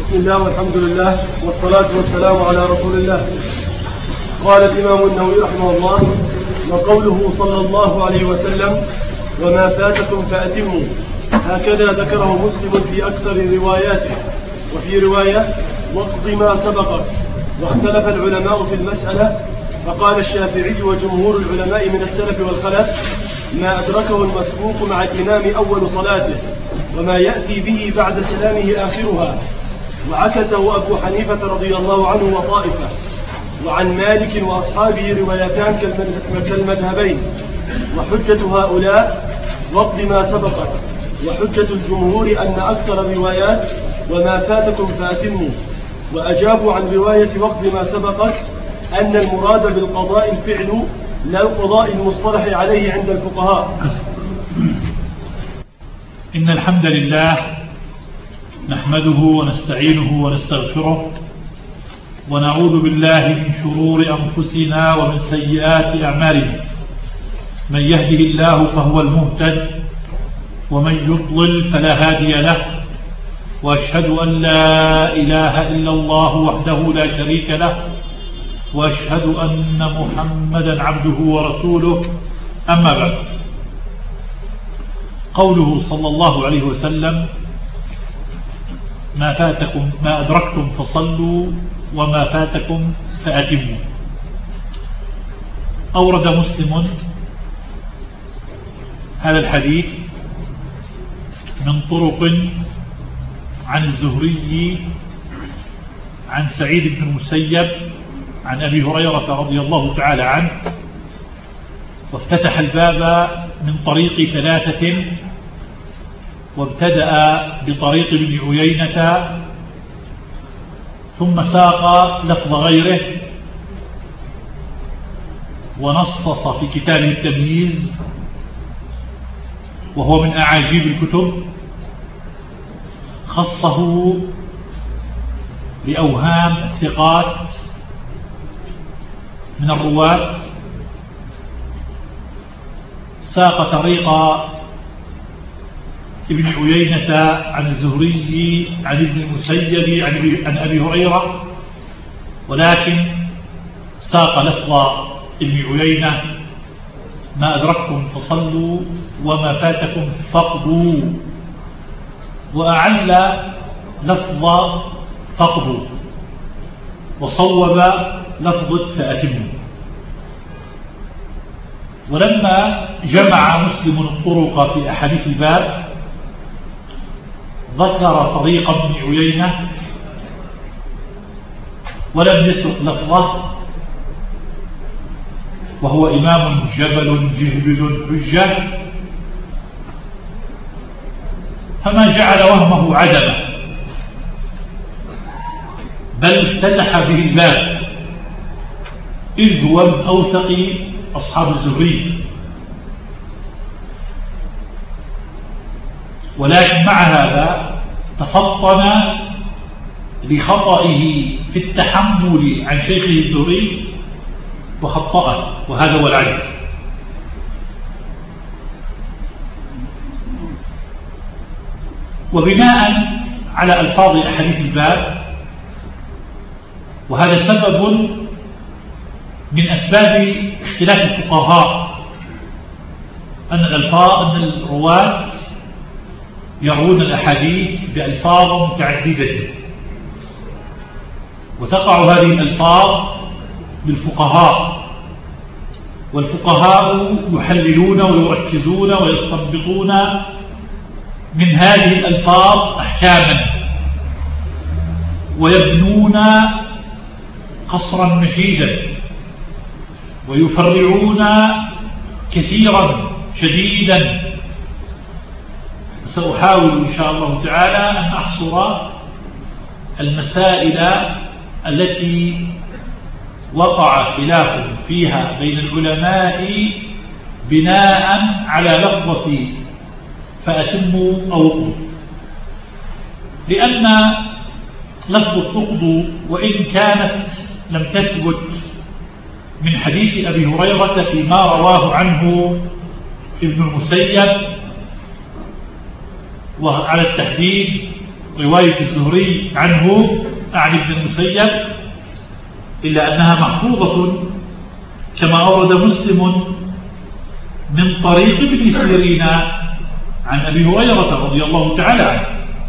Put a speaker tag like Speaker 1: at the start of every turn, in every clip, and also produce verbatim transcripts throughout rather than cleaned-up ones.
Speaker 1: بسم الله والحمد لله والصلاة والسلام على رسول الله. قال الإمام النووي رحمه الله: وقوله صلى الله عليه وسلم: وما فاتكم فأتموا، هكذا ذكره مسلم في أكثر رواياته. وفي رواية: واقض ما سبقك. واختلف العلماء في المسألة، فقال الشافعي وجمهور العلماء من السلف والخلف: ما أدركه المسبوق مع الإمام أول صلاته، وما يأتي به بعد سلامه آخرها. وعكسه أبو حنيفة رضي الله عنه وطائفة. وعن مالك وأصحابه روايتان كالمذهبين. وحجة هؤلاء: واقض ما سبقك. وحجة الجمهور أن أكثر الروايات: وما فاتكم فأتموا. وأجابوا عن رواية واقض ما سبقك أن المراد بالقضاء الفعل لا القضاء المصطلح عليه عند الفقهاء.
Speaker 2: إن الحمد لله نحمده ونستعينه ونستغفره، ونعوذ بالله من شرور أنفسنا ومن سيئات أعمالنا. من يهده الله فهو المهتد، ومن يضلل فلا هادي له. وأشهد أن لا إله إلا الله وحده لا شريك له، وأشهد أن محمدا عبده ورسوله. أما بعد، قوله صلى الله عليه وسلم: ما فاتكم ما أدركتم فصلوا وما فاتكم فأتموا. أورد مسلم هذا الحديث من طرق عن الزهري عن سعيد بن المسيب عن أبي هريرة رضي الله تعالى عنه، وافتتح الباب من طريق ثلاثة، وابتدأ بطريق ابن عيينة، ثم ساق لفظ غيره، ونصص في كتابه التمييز، وهو من أعاجيب الكتب، خصه بأوهام الثقات من الرواة. ساق طريق ابن عيينة عن الزهري عن ابن المسيب عن أبي هريرة، ولكن ساق لفظ ابن عيينة: ما أدركتم فصلوا وما فاتكم فاقضوا، وأعل لفظ فاقضوا، وصوب لفظة فأتموا. ولما جمع مسلم الطرق في أحاديث الباب ذكر طريق ابن عيينة ولم يسق لفظه، وهو إمام جبل جهبذ حجة، فما جعل وهمه عدمه، بل افتتح به الباب، إذ هو من أوثق أصحاب الزهري. ولكن مع هذا تفطن لخطئه في التحمل عن شيخه الزهري وخطأه، وهذا هو العجب. وبناء على ألفاظ أحاديث الباب، وهذا سبب من أسباب اختلاف الفقهاء، أن الألفاظ أن الرواة يروون الأحاديث بألفاظ متعددة، وتقع هذه الألفاظ بالفقهاء، والفقهاء يحللون ويركزون ويستنبطون من هذه الألفاظ أحكاما، ويبنون قصرا مشيدا، ويفرعون كثيرا شديدا. سأحاول إن شاء الله تعالى أن أحصر المسائل التي وقع خلاف فيها بين العلماء بناء على لفظة فأتموا أو اقضوا، لأن لفظة اقضوا وإن كانت لم تثبت من حديث أبي هريرة فيما رواه عنه ابن المسيب، وعلى التحديد رواية الزهري عنه عن ابن المسيب، إلا أنها محفوظة كما أورد مسلم من طريق ابن سيرين عن أبي هريرة رضي الله تعالى عنه.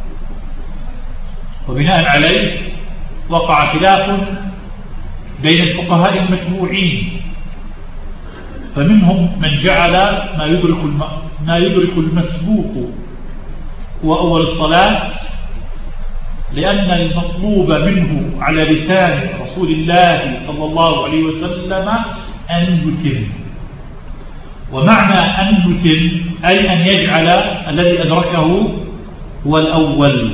Speaker 2: وبناء عليه وقع خلاف بين الفقهاء المتبوعين، فمنهم من جعل ما يدرك ما يدرك المسبوق هو أول الصلاة، لأن المطلوب منه على لسان رسول الله صلى الله عليه وسلم أن يتم. ومعنى أن يتم أي أن يجعل الذي أدركه هو الأول.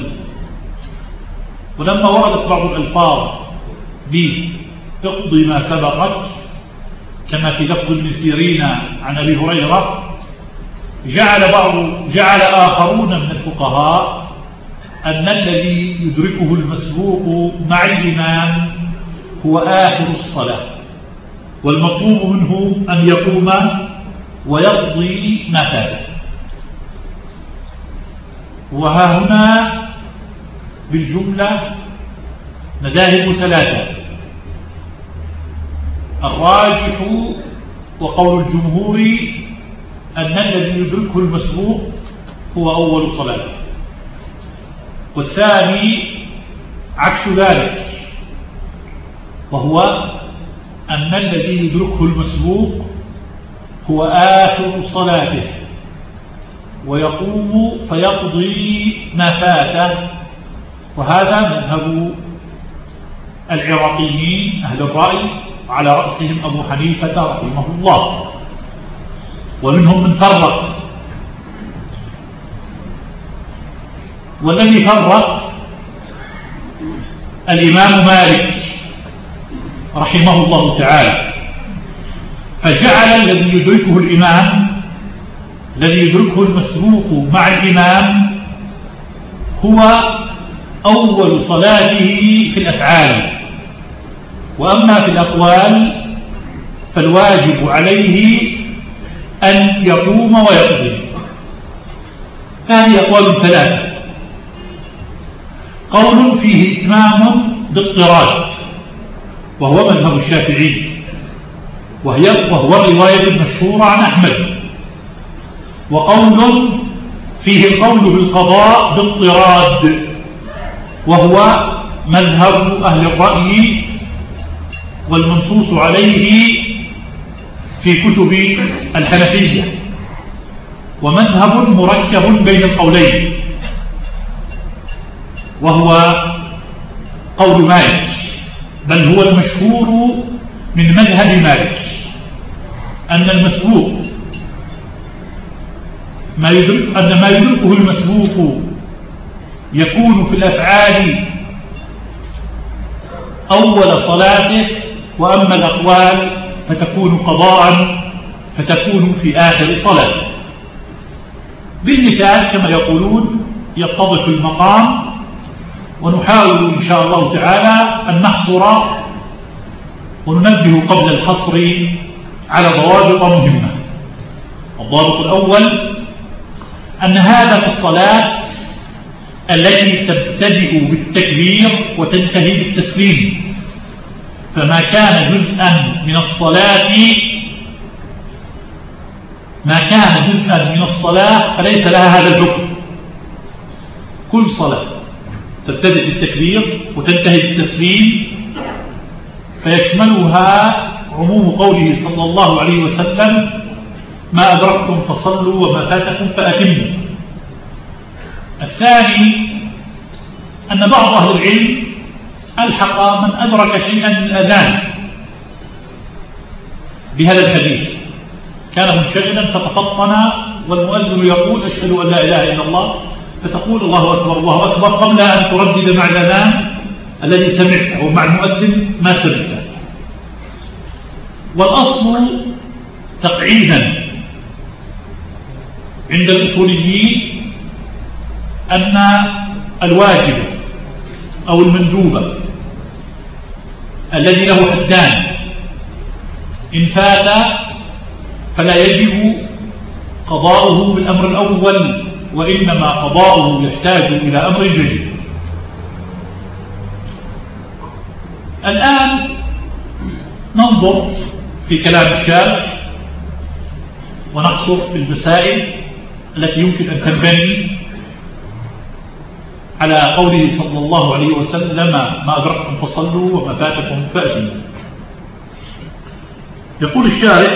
Speaker 2: ولما وردت بعض الألفاظ بإقضي ما سبقت كما في لفظ ابن سيرين عن أبي هريرة، جعل بعض جعل آخرون من الفقهاء أن الذي يدركه المسبوق مع الإمام هو آخر الصلاة، والمطلوب منه أن يقوم ويقضي ما فات. وها هنا بالجملة مذاهب ثلاثة: الراجح وقول الجمهور أن الذي يدركه المسبوق هو أول صلاة، والثاني عكس ذلك، وهو أن الذي يدركه المسبوق هو آخر صلاته ويقوم فيقضي ما فاته. وهذا مذهب العراقيين أهل الرأي، على رأسهم أبو حنيفة رحمه الله. ومنهم من فرق، والذي فرق الإمام مالك رحمه الله تعالى، فجعل الذي يدركه الإمام الذي يدركه المسبوق مع الإمام هو أول صلاته في الأفعال، وأما في الأقوال فالواجب عليه أن يقوم ويقضي. هذه أقوال ثلاثة: قول فيه إتمام باضطراد وهو مذهب الشافعي، وهي وهو الرواية المشهورة عن أحمد، وقول فيه القول بالقضاء باضطراد وهو مذهب أهل الرأي والمنصوص عليه في كتب الحنفية، ومذهب مركب بين القولين وهو قول مالك، بل هو المشهور من مذهب مالك أن المسبوق ما يدرك أن ما يدركه المسبوق يكون في الأفعال أول صلاته، وأما الأقوال فتكون قضاء فتكون في آخر صلاته. بالمثال كما يقولون يتضح المقام، ونحاول إن شاء الله تعالى أن نحصر وننبه قبل الحصر على ضوابط مهمة. الضابط الأول أن هذا في الصلاة التي تبتدئ بالتكبير وتنتهي بالتسليم، فما كان جزءا من الصلاة ما كان جزءا من الصلاة فليس لها هذا الحكم. كل صلاة تبتدئ بالتكبير وتنتهي بالتسليم فيشملها عموم قوله صلى الله عليه وسلم: ما أدركتم فصلوا وما فاتكم فأتموا. الثاني أن بعض أهل العلم ألحق من أدرك شيئا من الأذان بهذا الحديث، كان منشغلا فتفطن والمؤذن يقول: أشهد أن لا إله إلا الله، فتقول: الله أكبر الله أكبر، قبل أن تردد مع الأذان الذي سمعته أو مع المؤذن ما سمعته. والأصل تقعيدا عند الأصوليين أن الواجب أو المندوب الذي له حدان إن فات فلا يجب قضاؤه بالأمر الأول، وإنما قضاؤه يحتاج إلى أمر جديد. الآن ننظر في كلام الشارح ونقصر في المسائل التي يمكن أن تنبني على قوله صلى الله عليه وسلم ما أدركتم فصلوا وما فاتكم فأتموا. يقول الشارح: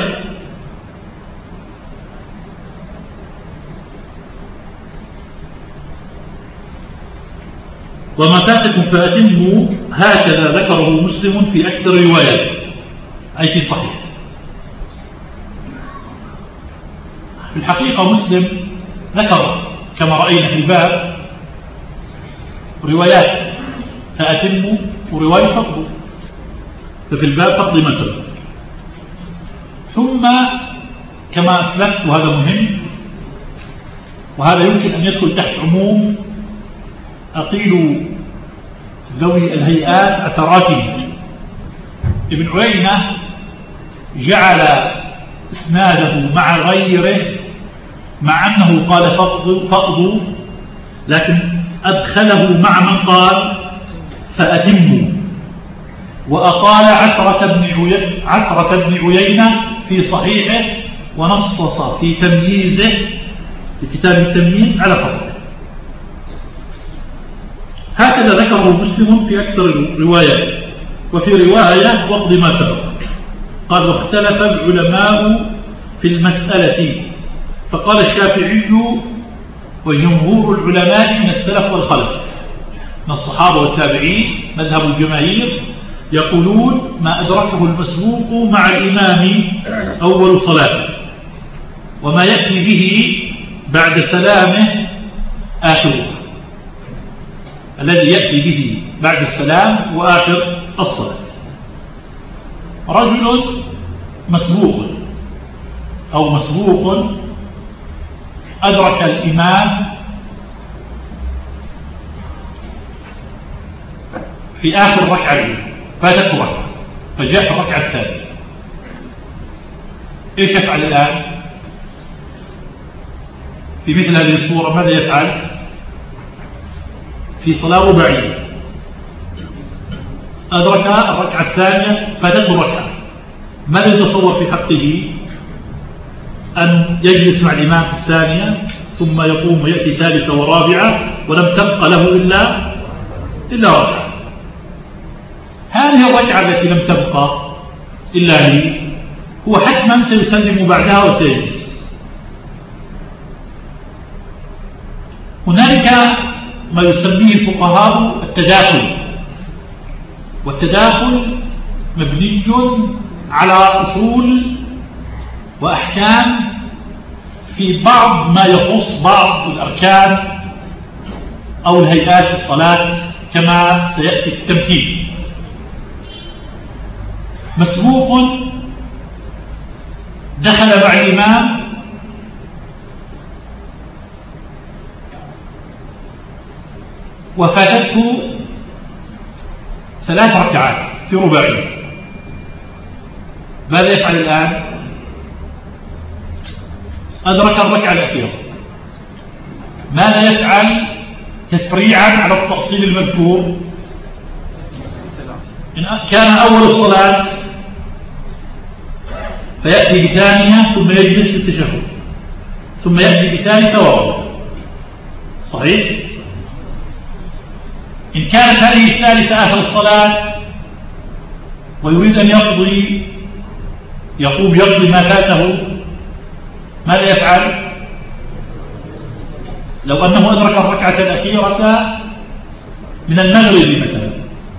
Speaker 2: وما فاتكم فأتموا، هكذا ذكره مسلم في أكثر الروايات، أي في صحيح. في الحقيقة مسلم ذكر كما رأينا في الباب روايات فأتموا ورواية فقدوا، ففي الباب فقد ما سبق. ثم كما أسلفت، وهذا مهم وهذا يمكن أن يدخل تحت عموم أقيل ذوي الهيئات أثراتهم، ابن عيينة جعل إسناده مع غيره مع أنه قال فقدوا، لكن أدخله مع من قال فأتموا، وأقال عثرة بن عيينة عثرة بن عيينة في صحيحه، ونصص في تمييزه في كتاب التمييز على فصله. هكذا ذكره مسلم في أكثر الروايات. وفي رواية وقض ما سبق قال: واختلف العلماء في المسألة، فقال الشافعي وجمهور العلماء من السلف والخلف من الصحابة والتابعين مذهب الجماهير يقولون: ما أدركه المسبوق مع الإمام أول صلاة، وما يأتي به بعد سلامه آخره، الذي يأتي به بعد السلام وآخر الصلاة. رجل مسبوق أو مسبوق أدرك الإمام في آخر ركعة، فاتته ركعة، فجاء في الركعة الثانية، إيش يفعل الآن؟ في مثل هذه الصورة ماذا يفعل؟ في صلاة رباعية أدرك الركعة الثانية فاتته ركعة، ماذا يتصور في حقه؟ أن يجلس مع الإمام في الثانية ثم يقوم ويأتي ثالثة ورابعة ولم تبقى له إلا إلا ركعة. هذه الركعة التي لم تبقى إلا هي هو حتما سيسلم بعدها وسيجلس. هنالك ما يسميه الفقهاء التداخل، والتداخل مبني على أصول وأحكام في بعض ما يخص بعض الأركان أو الهيئات الصلاة كما سيأتي في التمثيل. مسبوق دخل مع الإمام وفاتته ثلاث ركعات في رباعية، ماذا يفعل الآن؟ أدرك الركعة الأخيرة، ماذا يفعل تسريعا على التأصيل المذكور؟ إن كان أول الصلاة فيأتي بثانية ثم يجلس في التشهد ثم يأتي بثالثة ورابعة، صحيح؟ إن كانت هذه الثالثة آخر الصلاة ويريد أن يقضي يقوم يقضي ما فاته، ماذا يفعل؟ لو أنه أدرك الركعة الأخيرة من المغرب مثلا،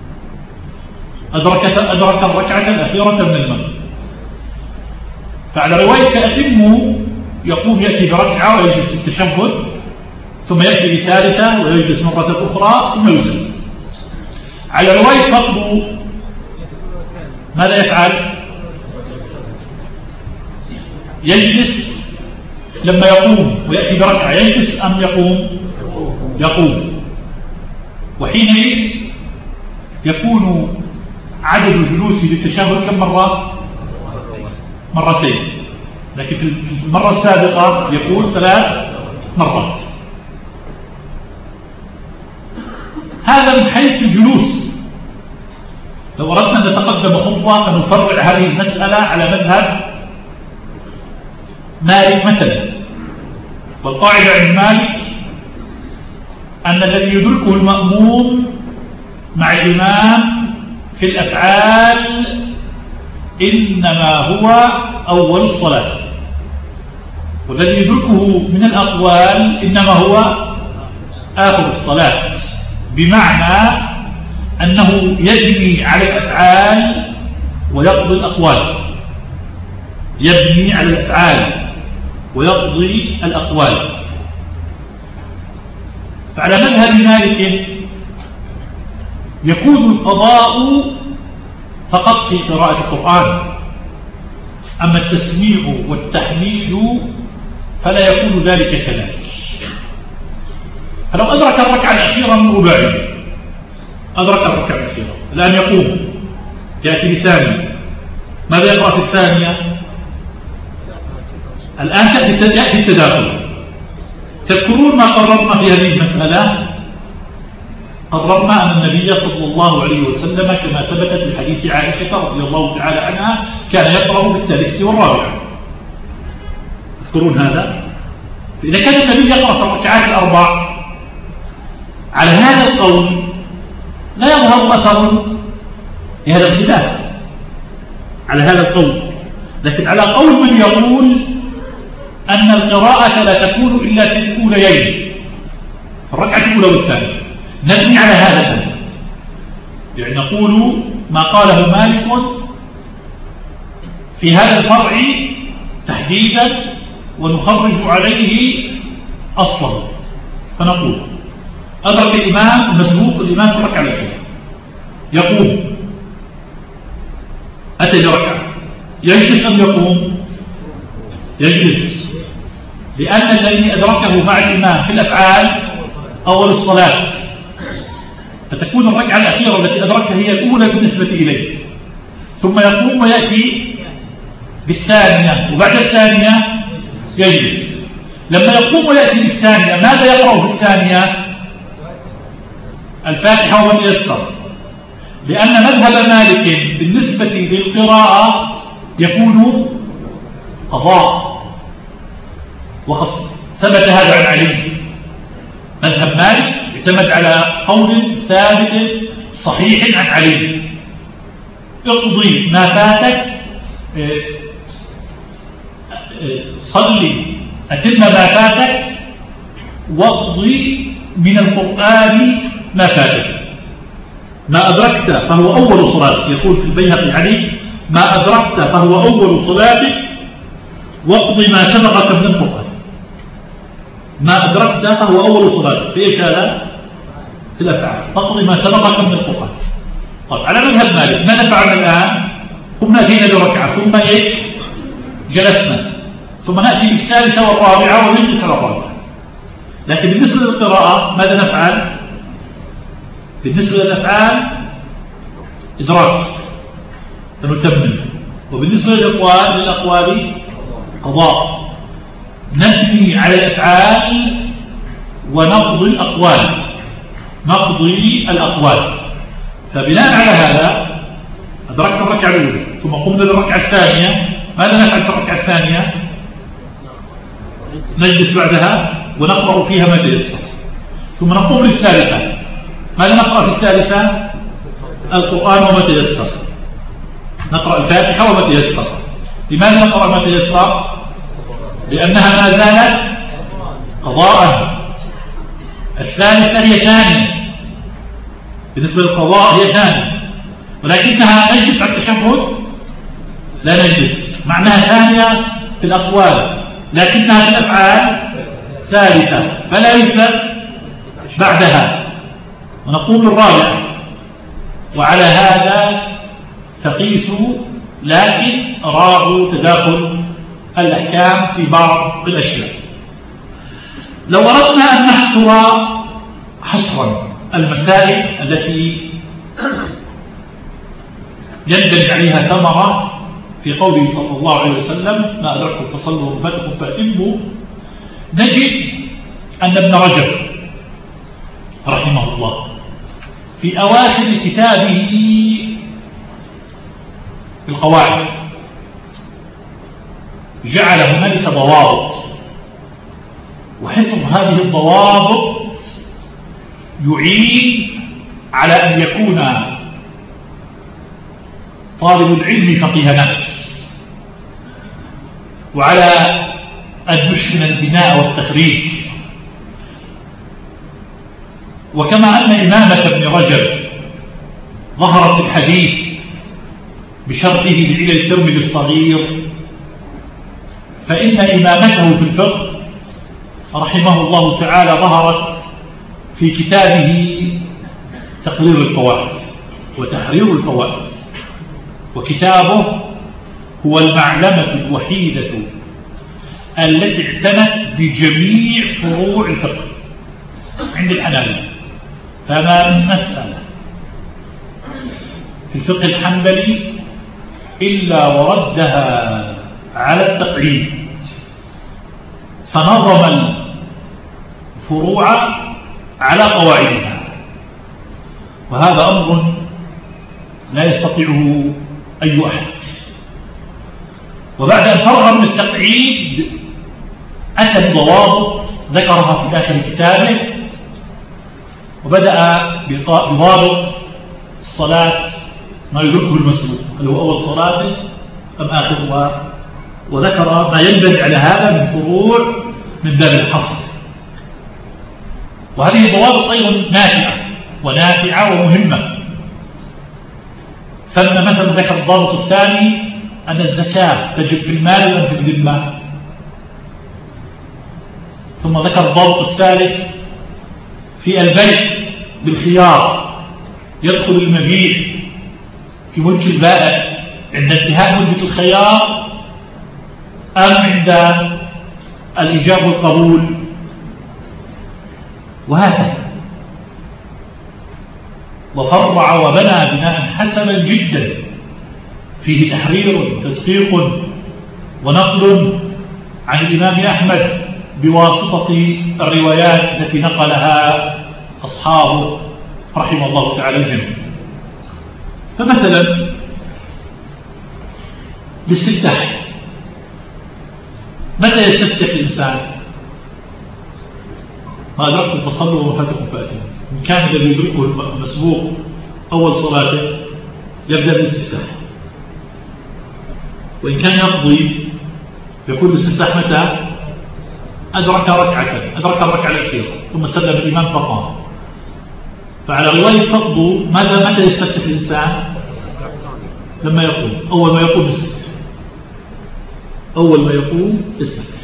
Speaker 2: أدرك أدرك الركعة الأخيرة من المغرب، فعلى رواية فأتموا يقوم يأتي بركعة ويجلس في التشهد ثم يأتي بثالثة ويجلس مرة أخرى ثم يسلم. على رواية فقدوا ماذا يفعل؟ يجلس لما يقوم ويأتي بركعة، يجلس أم يقوم؟ يقوم. وحينئذ يكون عدد الجلوس للتشهد كم مرة؟ مرتين، لكن في المرة السابقة يقول ثلاث مرات. هذا من حيث الجلوس. لو أردنا أن نتقدم خطوة فنفرع هذه المسألة على مذهب مالك مثلا. والقاعدة عند مالك أن الذي يدركه المأموم مع الإمام في الأفعال إنما هو أول الصلاة، والذي يدركه من الأقوال إنما هو آخر الصلاة، بمعنى أنه يبني على الأفعال ويقضي الأقوال، يبني على الأفعال ويقضي الأقوال. فعلى مذهب مالك يكون القضاء فقط في قراءة القرآن، أما التسميع والتحميد فلا يكون ذلك كذلك. فلو أدرك الركعة الأخيرة من رباعية، أدرك الركعة الأخيرة الآن يقوم يأتي بثانية، ماذا يقرأ في الثانية؟ الآن يأتي التداخل. تذكرون ما قررنا في هذه المسألة؟ قررنا أن النبي صلى الله عليه وسلم كما ثبت في حديث عائشة رضي الله تعالى عنها كان يقرأ بالثالثة والرابعة. تذكرون هذا؟ فإذا كان النبي يقرأ في الركعات الأربع على هذا القول لا يظهر أثر لهذا الخلاف على هذا القول، لكن على قول من يقول أن القراءة لا تكون إلا في الأوليين، في الركعة الأولى والثانية، نبني على هذا، يعني نقول ما قاله مالك في هذا الفرع تحديدا ونخرج عليه أصلا. فنقول أدرك الإمام المسبوق الإمام في الركعة الأخيرة، يقوم، أتى بركعة، يجلس أم يقوم؟ يجلس، لأن الذي أدركه مع الإمام في الأفعال أول الصلاة، فتكون الركعة الأخيرة التي أدركها هي الأولى بالنسبة إليه، ثم يقوم ويأتي بالثانية، وبعد الثانية يجلس. لما يقوم ويأتي بالثانية ماذا يقرأ في الثانية؟ الفاتحة ومن يسر، لأن مذهب مالك بالنسبة للقراءة يكون قضاء، وقد ثبت هذا عن علي. مذهب مالك يعتمد على قول ثابت صحيح عن علي: اقضي ما فاتك، صلي أتم ما فاتك، واقضي من القرآن ما فاتك. ما أدركت فهو أول صلاة، يقول في البيهقي علي: ما أدركت فهو أول صلاتك، واقضي ما سبقك من القرآن. ما أدركت فهو أول صلاتك، في إيش هذا؟ في الأفعال، تقضي ما سبقك من القرآن. طيب على مذهب مالك ماذا فعلنا الآن؟ قمنا فينا بركعة، ثم إيش؟ جلسنا، ثم نأتي بالثالثة والرابعة ونجلس على الرابعة. لكن بالنسبة للقراءة ماذا نفعل؟ بالنسبة للأفعال إدراك فنتمم، وبالنسبة للأقوال للأقوال قضاء، نبني على الأفعال ونقضي الأقوال، نقضي الأقوال. فبناء على هذا أدركت الركعة الأولى، ثم قمنا بالركعة الثانية، ماذا نفعل في الركعة الثانية؟ نجلس بعدها ونقرأ فيها ما تيسر، ثم نقوم للثالثة، ماذا نقرأ في الثالثة؟ القرآن وما تيسر، نقرأ الفاتحة وما تيسر. لماذا نقرأ ما تيسر؟ لأنها ما زالت قضاء. الثالثة هي ثانية، بالنسبة للقضاء هي ثانية، ولكنها نجلس على التشهد لا نجلس، معناها ثانية في الأقوال لكنها في الأفعال ثالثة، فلا يجلس بعدها، ونقوم بالرابعة. وعلى هذا فقيسوا، لكن راعوا تداخل الأحكام في بعض الأشياء. لو أردنا أن نحصر حصرا المسائل التي يندرج عليها ثمرة في قوله صلى الله عليه وسلم: ما أدركتم فصلوا وما فاتكم فأتموا، نجد أن ابن رجب رحمه الله في أواخر كتابه القواعد جعل هنالك ضوابط، وحفظ هذه الضوابط يعين على أن يكون طالب العلم فقيه نفس، وعلى أن يحسن البناء والتخريج. وكما أن إمامة ابن رجب ظهرت في الحديث بشرطه لعلل الترمذي الصغير، فإن إمامته في الفقه رحمه الله تعالى ظهرت في كتابه تقرير القواعد وتحرير الفوائد، وكتابه هو المعلمة الوحيدة التي اعتنت بجميع فروع الفقه عند الحنابلة، فما من مسألة في الفقه الحنبلي إلا وردها على التقعيد، فنظم الفروع على قواعدها، وهذا أمر لا يستطيعه أي أحد. وبعد أن فرغ من التقعيد أتى بضوابط ذكرها في داخل كتابه، وبدأ بضابط الصلاة ما يدركه المسلوك، هل هو أول صلاة أم آخرها، وذكر ما ينبني على هذا من فروع من باب الحصر. وهذه الضوابط أيضا نافعة ونافعة ومهمة. فلما مثلا ذكر الضابط الثاني أن الزكاة تجب في المال وأن في الذمة، ثم ذكر الضابط الثالث في البيع بالخيار، يدخل المبيع في ملك البائع عند انتهاء مدة الخيار أم عند الإيجاب والقبول، وهكذا. وفرع وبنى بناء حسنا جدا فيه تحرير وتدقيق ونقل عن الإمام أحمد بواسطة الروايات التي نقلها أصحابه رحمه الله تعالى جميعا. فمثلا الاستفتاح، متى يستفتح الإنسان؟ ما أدركتم فصلوا وما فاتكم فاتوا. إن كان الذي يدركه المسبوق أول صلاته يبدأ بالاستفتاح، وإن كان يقضي يكون الاستفتاح متى؟ أدرك ركعة أدرك الركعة الأخيرة ثم سلم الإمام فقام. فعلى رواية فضل ماذا متى يستفتح الإنسان؟ لما يقوم، أول ما يقوم يستفتح، أول ما يقوم يستفتح.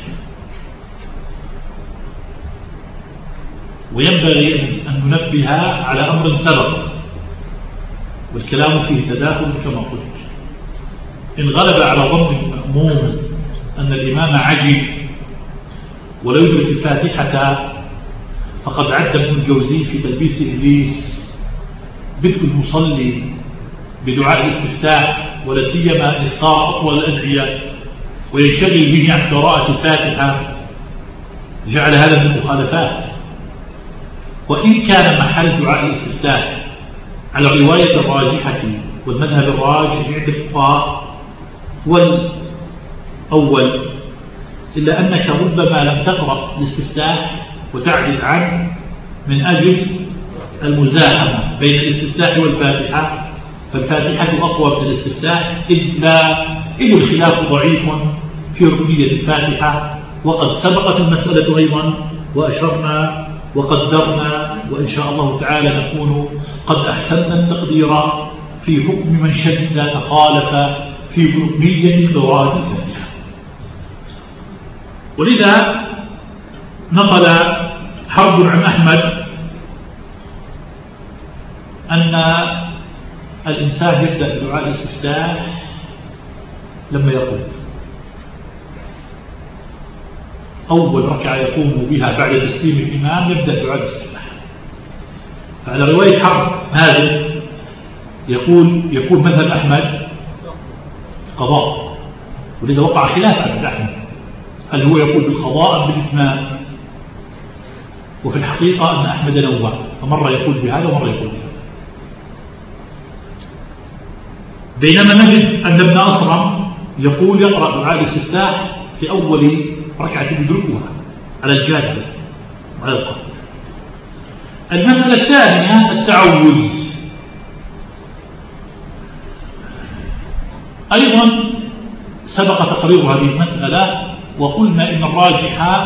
Speaker 2: وينبغي أن ننبه على أمر سبق والكلام فيه تداخل كما قلت. إن غلب على ظن المأموم أن الإمام عجب ولا يدرك الفاتحة، فقد عد ابن الجوزي في تلبيس إبليس بدء المصلي بدعاء الاستفتاح، ولا سيما أن يختار أطول الأدعية وينشغل به عن قراءة الفاتحة، جعل هذا من المخالفات. وإن كان محل دعاء الاستفتاح على الرواية الراجحة والمذهب الراجح عند الفقهاء هو الأول، إلا أنك ربما لم تقرأ الاستفتاح وتعدل عنه من أجل المزاحمة بين الاستفتاح والفاتحة، فالفاتحة أقوى من الاستفتاح، إذ لا إذ الخلاف ضعيف في ركنية الفاتحة. وقد سبقت المسألة أيضا وأشرنا وقدرنا، وإن شاء الله تعالى نكون قد أحسننا التقدير في حكم من شد خالف في ركنية قراءة الفاتحة. ولذا نقل حرب عن أحمد أن الإنسان يبدأ بدعاء الاستفتاح لما يقوم، أول ركعة يقوم بها بعد تسليم الإمام يبدأ دعاء الاستفتاح. فعلى رواية حرب هذا يقول يكون مثل أحمد قضاء، ولذا وقع خلاف عند أحمد هل هو يقول بالقضاء أم بالإتمام، وفي الحقيقة أن أحمد نوع، فمرة يقول بهذا ومرة يقول بهذا. بينما نجد أن ابن أصرم يقول يقرأ دعاء الاستفتاح في أول ركعة يدركها على الجادة وعلى القلب. المسألة الثانية التعوذ. أيضا سبق تقرير هذه المسألة وقلنا إن الراجح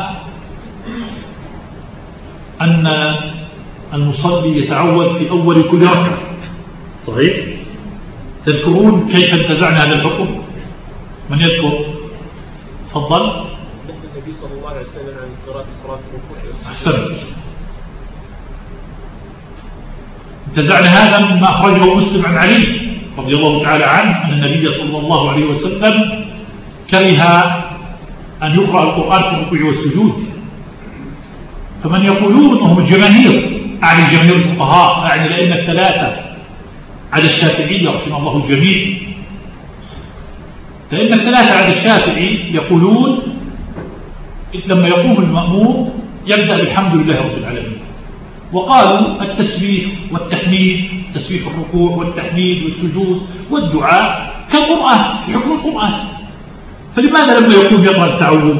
Speaker 2: أن المصلي يتعوذ في أول كل ركعة. صحيح؟ تذكرون كيف انتزعنا هذا الحكم؟ من يذكر؟ تفضل.
Speaker 3: النبي صلى الله عليه وسلم عن قراءة القرآن في الركوع.
Speaker 2: أحسنت. انتزعنا هذا مما أخرجه مسلم عن علي رضي الله تعالى عنه أن النبي صلى الله عليه وسلم كره أن يقرأ القرآن في الركوع والسجود. فمن يقولون هم الجماهير، أعني جماهير الفقهاء، أعني الأئمة الثلاثة على الشافعية رحمه الله الجميع، الأئمة الثلاثة على الشافعي يقولون لما يقوم المأمور يبدأ بالحمد لله رب العالمين، وقالوا التسبيح والتحميد، تسبيح الركوع والتحميد والسجود والدعاء كالقرآن في حكم القرآن، فلماذا لما يقوم يقرأ التعوذ؟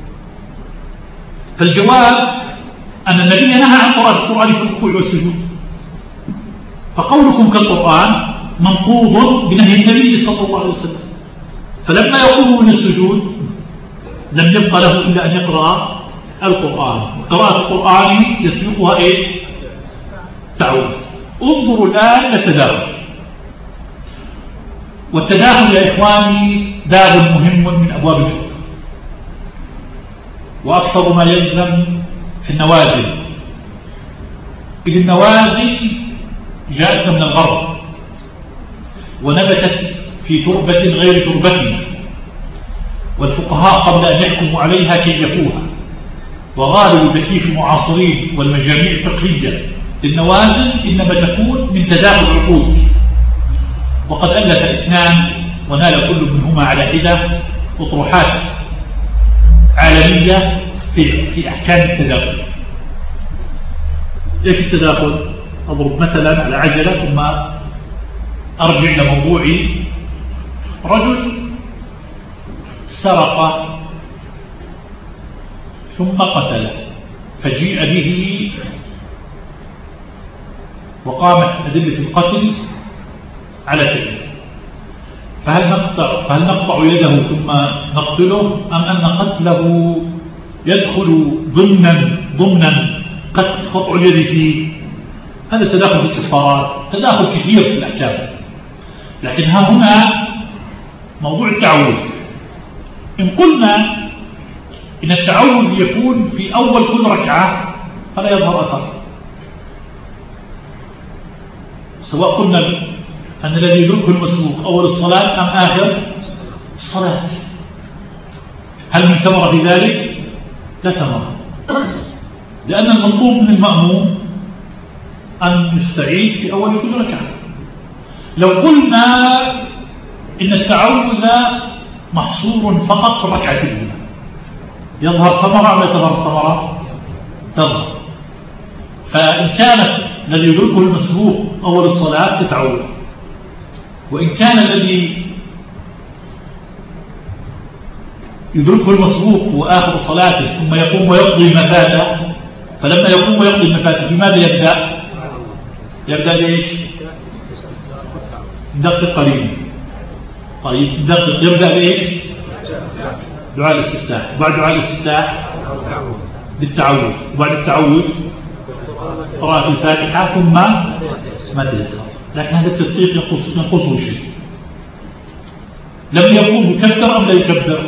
Speaker 2: فالجواب أن النبي نهى عن قراءة القرآن في الركوع والسجود، فقولكم كالقرآن منقوض بنهي النبي صلى الله عليه وسلم، فلما يقوم من السجود لم يبقى له إلا أن يقرأ القرآن، وقراءة القرآن يسبقها إيش؟ تعوذ. انظروا الآن التداخل، والتداخل يا إخواني باب مهم من أبواب الفقه، وأكثر ما يلزم في النوازل، إذ النوازل جاءت من الغرب ونبتت في تربة غير تربتنا، والفقهاء قبل أن يحكموا عليها كيفوها، وغالب تكييف المعاصرين والمجاميع الفقهية للنوازل إنما تكون من تداخل العقود، وقد ألف اثنان ونال كل منهما على حدة أطروحات عالمية في في أحكام التداخل. إيش التداخل؟ أضرب مثلا على عجلة ثم أرجع إلى موضوعي. رجل سرق ثم قتل فجيء به وقامت أدلة القتل على فعله، فهل نقطع فهل نقطع يده ثم نقتله، أم أن قتله يدخل ضمنا ضمنا قطع اليد فيه؟ هذا تداخل في الكفارات، تداخل كثير في الأحكام. لكن ها هنا موضوع التعوذ، إن قلنا إن التعوذ يكون في أول كل ركعة فلا يظهر أثر، سواء قلنا أن الذي يدركه المسبوق أول الصلاة أم آخر الصلاة. هل من ثمرة في ذلك؟ لا ثمرة، لأن المطلوب من المأموم أن يستعيد في أول كل ركعة. لو قلنا إن التعوذ محصور فقط في الركعة الأولى يظهر ثمرة ولا تظهر ثمرة؟ تظهر. فإن كانت الذي يدركه المسبوق أول الصلاة تتعوذ، وإن كان الذي يدركه المسبوق وآخر صلاته ثم يقوم ويقضي مفاته، فلما يقوم ويقضي مفاته بماذا يبدأ؟ يبدأ ليش؟ دقق قليلا. طيب دقق، يبدأ ليش؟ دعاء الاستفتاح، وبعد دعاء الاستفتاح بالتعوذ، وبعد التعوذ قراءة الفاتحة ثم ما تيسر. لكن هذا التدقيق ينقص ينقصه شيء. لم يكن يكبر أم لا يكبر؟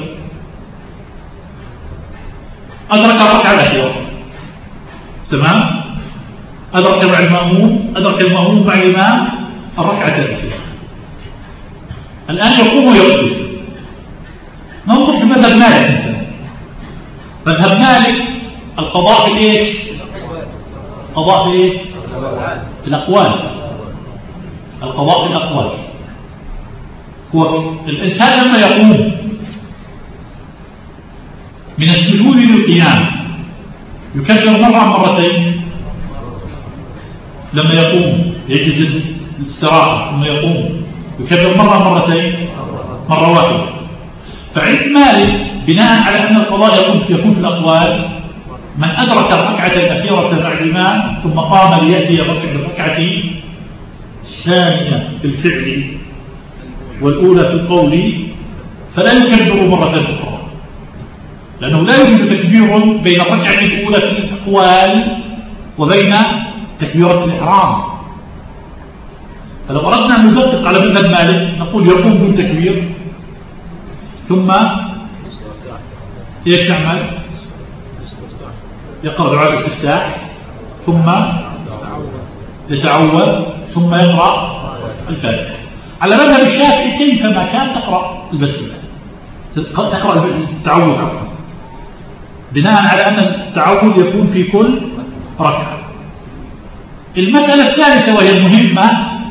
Speaker 2: أدرك الركعة الأخيرة، تمام؟ أدرك مع المأموم أدرك المأموم مع الإمام الركعة الأخيرة. الآن يقوم ويقف. ننظر في مذهب مالك مثلا. مذهب مالك القضاء في إيش؟ قضاء في إيش؟ في الأقوال. القضاء في الأقوال. هو الإنسان لما يقوم من السجود للقيام يكبر مرة مرتين. لما يقوم يجلس الاستراحة ثم يقوم يكبر مرة مرتين مرة واحدة. فعند مالك بناء على أن القضاء يكون في, يكون في الأقوال من أدرك الركعة الأخيرة مع الإمام ثم قام ليأتي الركعة الثانية في الفعل والأولى في القول فلا يكبر مرة أخرى، لأنه لا يوجد تكبير بين الركعة الأولى في الأقوال وبين تكبيرة الإحرام. فلو أردنا أن ندقق على مذهب مالك نقول يقوم بالتكبير ثم ايش يعمل؟ يقرأ دعاء الاستفتاح ثم يتعوذ ثم يقرأ الفاتحة. على مذهب الشافعي كيفما كان تقرأ البسملة، تقرأ التعوذ عفوا، بناء على أن التعوذ يكون في كل ركعة. المسألة الثالثة وهي المهمة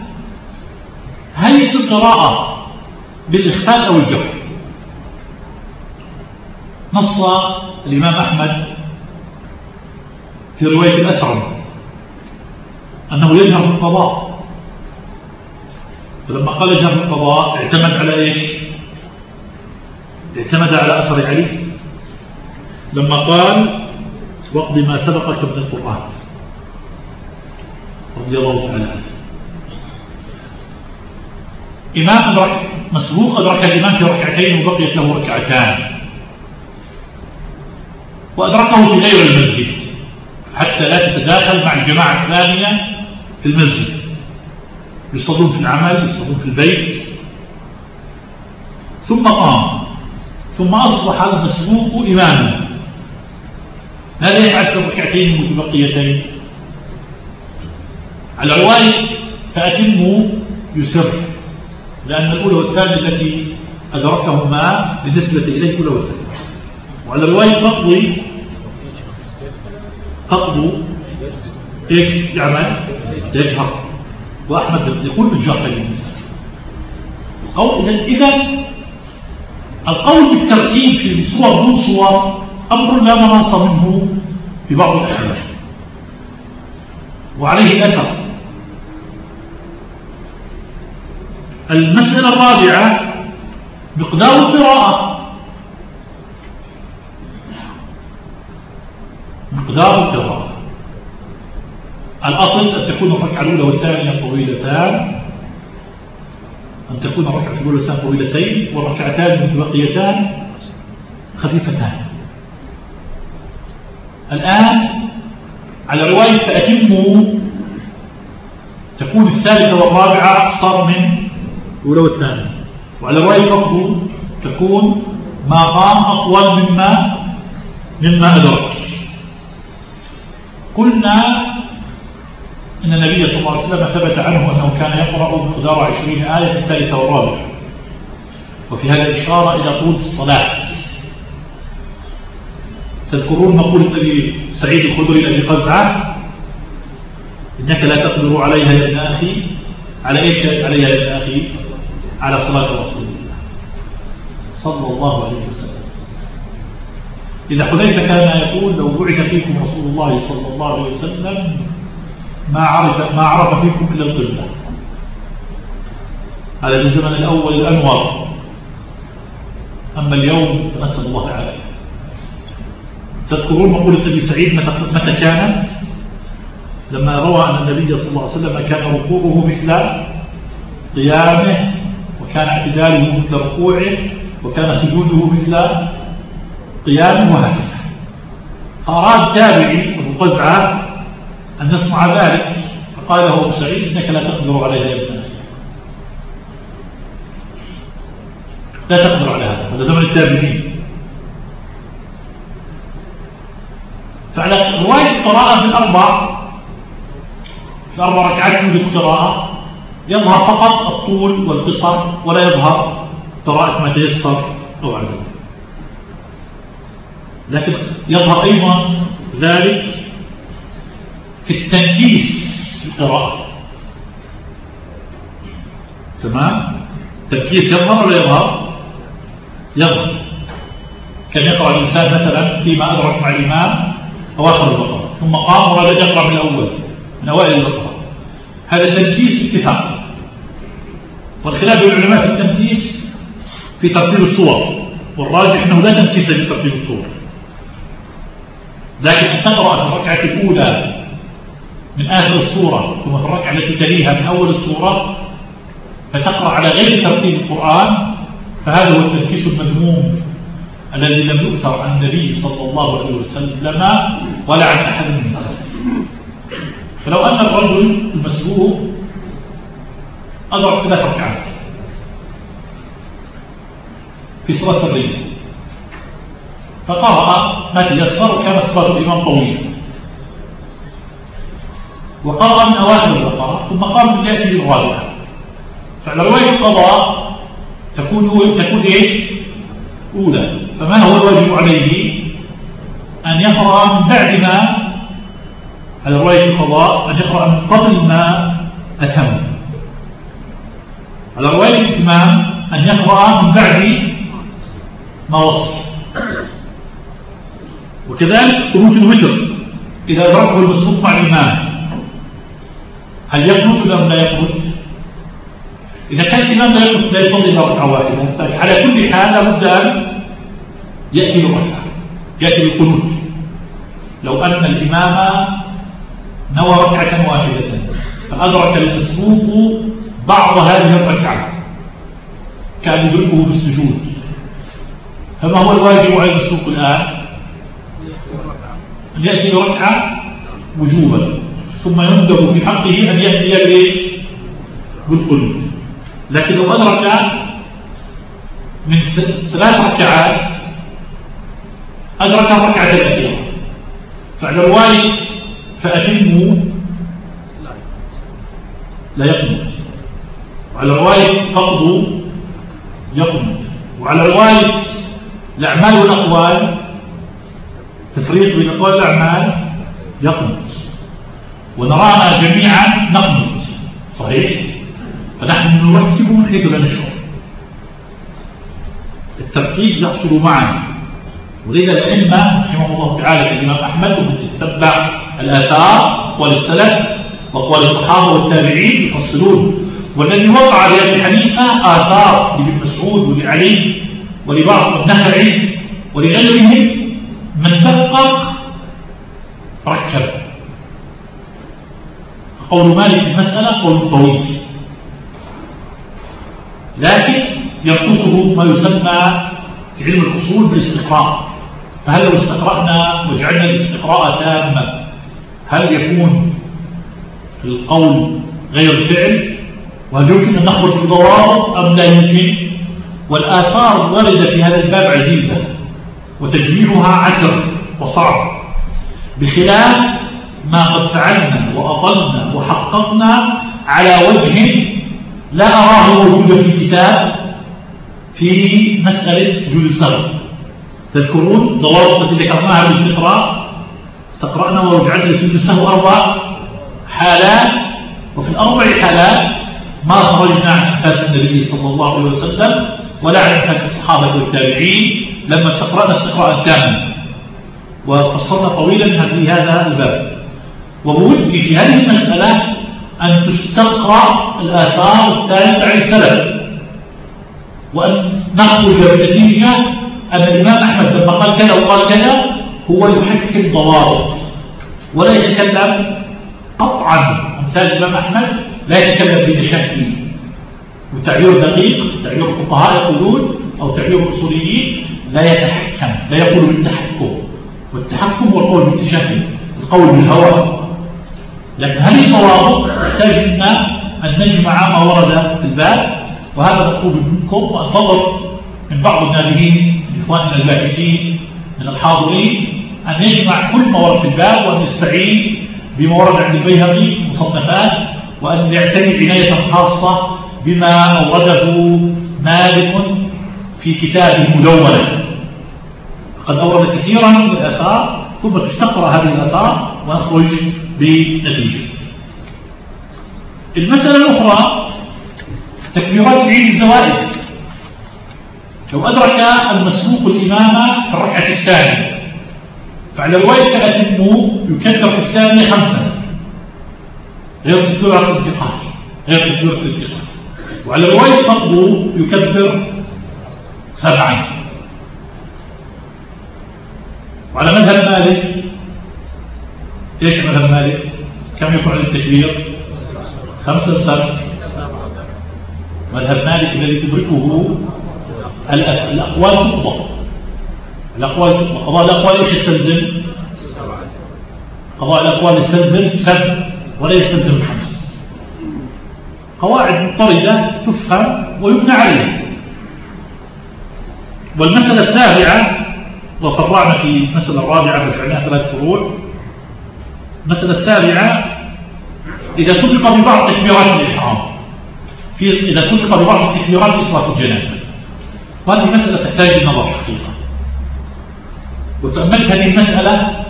Speaker 2: هيئة القراءة بالإخفاء أو الجهر. نص الإمام أحمد في رواية الأسرم أنه يجهر في القضاء، فلما قال يجهر في القضاء اعتمد على إيش؟ اعتمد على أثر علي لما قال واقض ما سبقك من القرآن رضي الله تعالى عنه. إمام أدرك مسبوق أدرك الإمام في ركعتين وبقيت له ركعتان، وأدركه في غير المسجد حتى لا تتداخل مع الجماعة الثانية في المسجد، يصلون في العمل يصلون في البيت. ثم قام ثم أصبح المسبوق إماما، ماذا يفعل في الركعتين المتبقيتين؟ على رواية فأتموا يسر، لأن الأولى والثانية التي أدركهما بالنسبة إليه الأولى والثانية. وعلى رواية فقضي فقضوا إيش يعمل؟ يجهر. وأحمد يقول بالجهر للإنسان. القول إذا القول بالترتيب في صور دون صور أمر لا مناص منه في بعض الأحيان وعليه أثر. المسألة الرابعة مقدار القراءة. مقدار القراءة الأصل أن تكون الركعة الأولى والثانية طويلتان، أن تكون الركعة الأولى والثانية طويلتين والركعتان المتبقيتان خفيفتان. الآن على رواية فأتموا تكون الثالثة والرابعة أقصر من الأولى والثانية، وعلى رواية فقضوا تكون ما قام أطول مما مما أدرك. قلنا إن النبي صلى الله عليه وسلم ثبت عنه أنه كان يقرأ مقدار عشرين آية في الثالثة والرابعة، وفي هذا إشارة إلى طول الصلاة. تذكرون مقولة أبي سعيد الخدري لأبي قزعة إنك لا تقدر عليها يا ابن أخي. على إيش عليها يا ابن أخي؟ على صلاة رسول الله صلى الله عليه وسلم. إذا حذيفة كان يقول لو بعث فيكم رسول الله صلى الله عليه وسلم ما عرف ما عرف فيكم إلا القبلة. هذا في الزمن الأول الأنور، أما اليوم فنسأل الله العافية. تذكرون مقولة أبي سعيد متى كانت؟ لما روى أن النبي صلى الله عليه وسلم كان ركوعه مثل قيامه، وكان اعتداله مثل ركوعه، وكان سجوده مثل قيامه، وهكذا. فأراد تابعي أبو قزعة أن يصنع ذلك، فقال له أبو سعيد إنك لا تقدر عليها يا ابن أخي، لا تقدر على هذا. هذا زمن التابعين. فعلى رواية القراءة في الأربع في الأربع ركعات يوجد قراءة يظهر فقط الطول والقصر، ولا يظهر قراءة ما تيسر أو عدم، لكن يظهر أيضا ذلك في التنكيس في القراءة. تمام؟ التنكيس يظهر ولا يظهر؟ يظهر. كان يقرأ الإنسان مثلا فيما أدرك مع الإمام أواخر البقرة ثم قام ولا يقرأ من الأول من أوائل البقرة، هذا تنكيس اتفاق. والخلاف بين العلماء في التنكيس في ترتيب الصور، والراجح أنه لا تنكيس في ترتيب الصور، لكن أن تقرأ في الركعة الأولى من آخر الصورة ثم في الركعة التي تليها من أول الصورة فتقرأ على غير ترتيب القرآن، فهذا هو التنكيس المذموم الذي لم يؤثر عن النبي صلى الله عليه وسلم ولا عن أحد من السلف. فلو أن الرجل المسبوق أدرك ثلاث ركعات في صلاة سرية فقرأ ما تيسر وكانت صلاة الإمام طويلة وقرأ من أواخر البقرة ثم قام بالآية الرابعة، فعلى رواية القضاء تكون تكون إيش؟ أولى. فما هو الواجب عليه؟ أن يقرأ من بعد ما، على رواية القضاء أن يقرأ من قبل ما أتم، على رواية الإتمام أن يقرأ من بعد ما وصل. وكذلك قنوت الوتر إذا أدركه المسبوق مع الإمام هل يقنط أم لا يقنط؟ إذا كان الإمام لا يقنط لا يصلي إلا ركعة واحدة، على كل حال لابد أن يأتي بالركعة، يأتي بالقنوت. لو أن الإمام نوى ركعة واحدة فأدرك المسبوق بعض هذه الركعة كان يدركه في السجود، فما هو الواجب على المسبوق الآن؟ أن يأتي بركعة وجوبا، ثم يندب في حقه أن يأتي بإيش؟ بالقنوت. لكن لو أدرك من ثلاث ركعات أدرك الركعة الأخيرة فعلى رواية فأتموا لا يقنط، وعلى رواية قبضوا يقنط، وعلى رواية الأعمال والأقوال تفريق بين الأقوال والأعمال يقنط، ونرانا جميعا نقنط. صحيح؟ فنحن نركب من حيث لا نشعر، التركيب يحصل معنا. ولذا الأئمة رحمه الله تعالى كالإمام أحمد ومن يتبع الآثار والسلف وأقوال الصحابة والتابعين يفصلون. والذي وقع لأبي حنيفة آثار لابن مسعود ولعلي ولبعض النخعي ولغيرهم من دقق ركب. قول مالك في المسألة قول طويل، لكن ينقصه ما يسمى في علم الأصول بالاستقراء. فهل لو استقرأنا وجعلنا الاستقراء تاما هل يكون القول غير الفعل؟ وهل يمكن أن نخرج بضوابط أم لا يمكن؟ والآثار الواردة في هذا الباب عزيزة وتجميعها عسر وصعب، بخلاف ما قد فعلنا وأطلنا وحققنا على وجه لا أراه موجودا في كتاب في مسألة سجود السهو. تذكرون ضوابط التي ذكرناها بالاستقراء؟ استقرأنا ورجعنا لسجود السهو أربع حالات، وفي الأربع حالات ما خرجنا عن أنفاس النبي صلى الله عليه وسلم ولا عن أنفاس الصحابة والتابعين لما استقرأنا استقراء تاما، وفصلنا طويلا في هذا الباب. وبودي في هذه المسألة أن تستقرأ الآثار الثالثة عن السلف، وأن نخرج بالنتيجة أن الإمام أحمد لما قال كذا وقال كذا هو يحكم ضوابط ولا يتكلم قطعا. أمثال الإمام أحمد لا يتكلم بتشهي وتعبير دقيق، تعبير الفقهاء يقولون أو تعبير الأصوليين لا يتحكم، لا يقول بالتحكم، والتحكم هو القول بالتشهي، القول بالهوى. لكن هذه الضوابط تحتاج لنا أن نجمع ما ورد في الباب، وهذا مطلوب منكم. وأنتظر من بعض النابهين من إخواننا الباحثين من الحاضرين أن يجمع كل ما ورد في الباب، وأن يستعين بما ورد عند البيهقي في المصنفات، وأن يعتني عناية خاصة بما أورده مالك في كتابه المدونة. قد أورد كثيرا من الآثار ثم تستقرأ هذه الآثار ونخرج بنتيجة. المسألة الأخرى تكبيرات عيد الزوائد. لو أدرك المسبوق الإمام في الركعة الثانية فعلى رواية فأتموا يكبر في الثانية خمسة غير تكبيرة الانتقال، غير تكبيرة الانتقال. وعلى رواية المطبوع يكبر سبعا. وعلى مذهب مالك ايش مذهب مالك؟ كم يكون عند التكبير؟ خمسة سبع. مذهب مالك الذي تدركه الأقوال تطبق، الأقوال تطبق. قضاء الأقوال ايش يستلزم؟ قضاء الأقوال يستلزم سبع ولا يستلزم خمس. قواعد مضطردة تفهم ويبنى عليها. والمسألة السابعة وفرعنا في المسألة الرابعة وجعلناها ثلاث فروع. المسألة السابعة إذا سبق ببعض تكبيرات الإحرام في إذا سبق ببعض التكبيرات في صلاة الجنازة، وهذه مسألة تحتاج النظر حقيقة. وتأملت هذه المسألة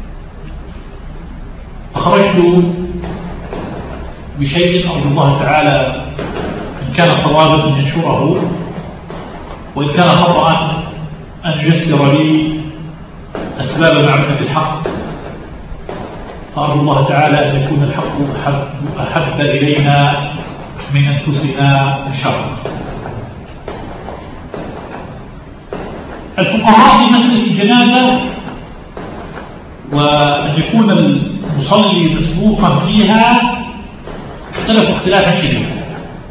Speaker 2: فخرجت بشيء أرجو الله تعالى إن كان صوابا أن ينشره، وإن كان خطأ أن ييسر لي أسباب معرفة الحق. فأرجو الله تعالى أن يكون الحق أحب, أحب إلينا من أنفسنا إن شاء الله. الفقهاء في مسألة الجنازة وأن يكون المصلي مسبوقا فيها اختلفوا اختلافا شديدا.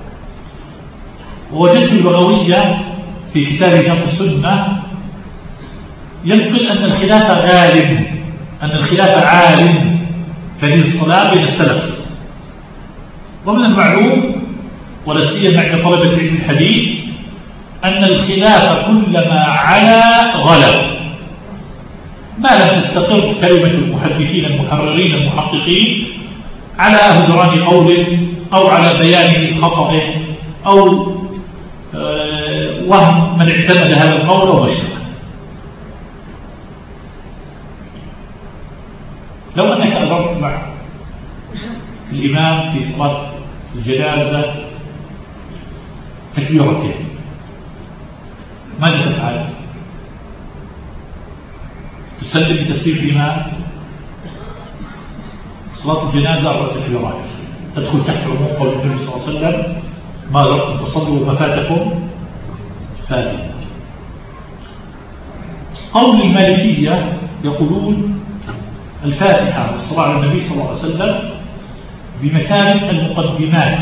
Speaker 2: ووجدت البغوية في كتاب شرح السنة ينقل أن الخلاف غالب، أن الخلاف عالم في هذه الصلاة بين السلف. ومن المعلوم ولا سيما عند طلبة علم الحديث أن الخلاف كلما علا غلب، ما لم تستقر كلمة المحدثين المحررين المحققين على هجران قول أو على بيان خطأه أو وهم من اعتمد هذا القول ومشرع. لو أنك أدركت مع الإمام في صلاة الجنازة تكبيرتين، ماذا تفعل؟ تسلم بتسليم الإمام. صلاة الجنازة أربع تكبيرات، تدخل تحت عموم قول النبي صلى الله عليه وسلم ما أدركتم فصلوا وما فاتكم فاتوا. قول المالكية يقولون الفاتحة والصلاة على النبي صلى الله عليه وسلم بمثابة المقدمات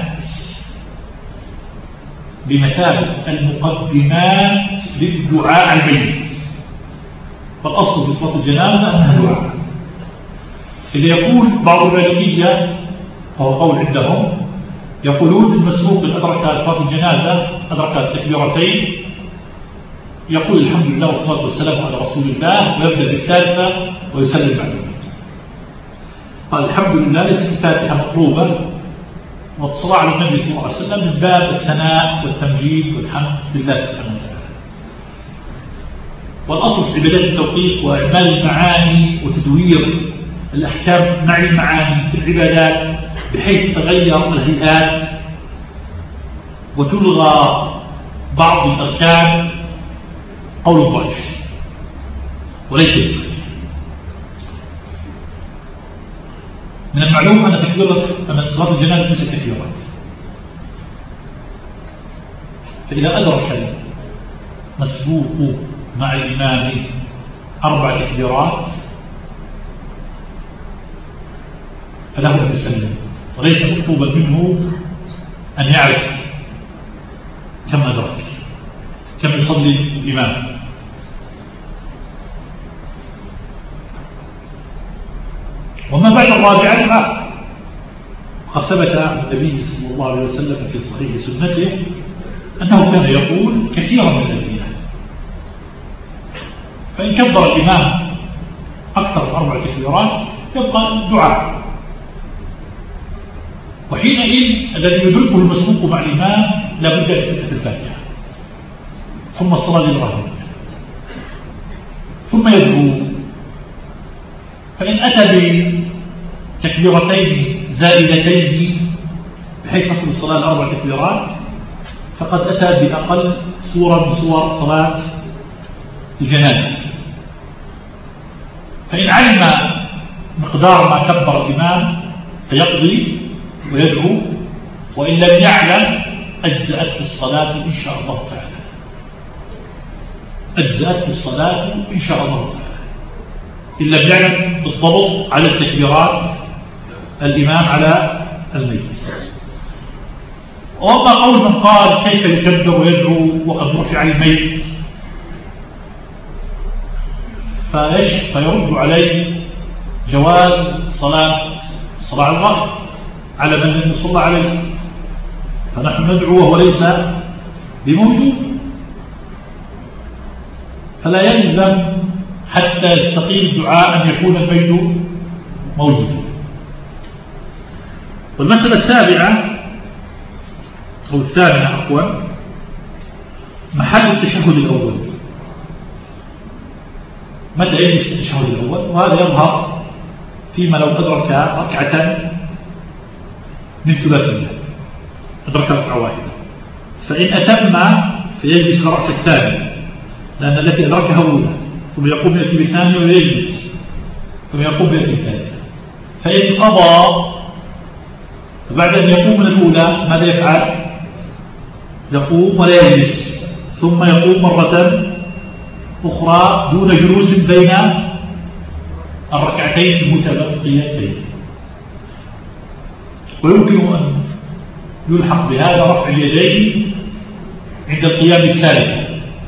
Speaker 2: بمثابة المقدمات للدعاء على الميت. فالأصل في صلاة الجنازة أنها دعاء. اللي يقول بعض المالكية هو قول عندهم يقولون المسبوق أدرك صلاة الجنازة أدرك التكبيرتين يقول الحمد لله والصلاة والسلام على رسول الله ويبدأ بالثالثة ويسلم بعده. قال الحمد لله ليست الفاتحة مطلوبة، والصلاة على النبي صلى الله عليه وسلم من باب الثناء والتمجيد والحمد لله سبحانه وتعالى. والأصل في عبادات التوقيف وإعمال المعاني وتدوير الأحكام مع المعاني في العبادات بحيث تغير الهيئات وتلغى بعض الأركان قول ضعيف وليس بصحيح. من المعلوم أن تكبيرة أن صلاة الجنازة ليست تكبيرات. فإذا أدرك المسبوق مع الإمام أربع تكبيرات فله أن يسلم، وليس مطلوبا منه أن يعرف كم أدرك كم يصلي الإمام. وما بعد الرابعة دعاء، وقد ثبت عن النبي صلى الله عليه وسلم في صحيح سنته أنه كان يقول كثيرا من الأدعية. فإن كبر الإمام أكثر من أربع تكبيرات يبقى الدعاء، وحينئذ الذي يدركه المسبوق مع الإمام لابد أن يفتح الفاتحة ثم الصلاة للراهب ثم يدعو. فإن أتى بتكبيرتين زائدتين بحيث تصل الصلاة لأربع تكبيرات فقد أتى بأقل صورة من صور صلاة الجنازة. فإن علم مقدار ما كبر الإمام فيقضي ويدعو، وإن لم يعلم أجزأت الصلاة إن شاء الله تعالى، أجزأت الصلاة إن شاء الله تعالى، إن لم يعلم بالضبط على التكبيرات الإمام على الميت. وأما قول من قال كيف يكبر ويدعو وقد رفع الميت، فيرد عليه جواز صلاة صلاة الغائب على من لم يصلى عليه، فنحن ندعو وهو ليس بموجود، فلا يلزم حتى يستقيم الدعاء أن يكون الميت موجودا. والمسألة السابعة أو الثامنة عفوا محل التشهد الأول، متى يجلس التشهد الأول؟ وهذا يظهر فيما لو أدرك ركعة من ثلاثية، أدرك ركعة واحدة، فإن أتم فيجلس الرأس الثاني، لأن التي أدركها أولى، ثم يقوم يأتي بثانية ويجلس، ثم يقوم يأتي بثالثة. فإن قضى بعد أن يقوم من الأولى ماذا يفعل؟ يقوم ولا يجلس، ثم يقوم مرة أخرى دون جلوس بين الركعتين المتبقيتين. ويمكن أن يلحق بهذا رفع اليدين عند القيام الثالثة،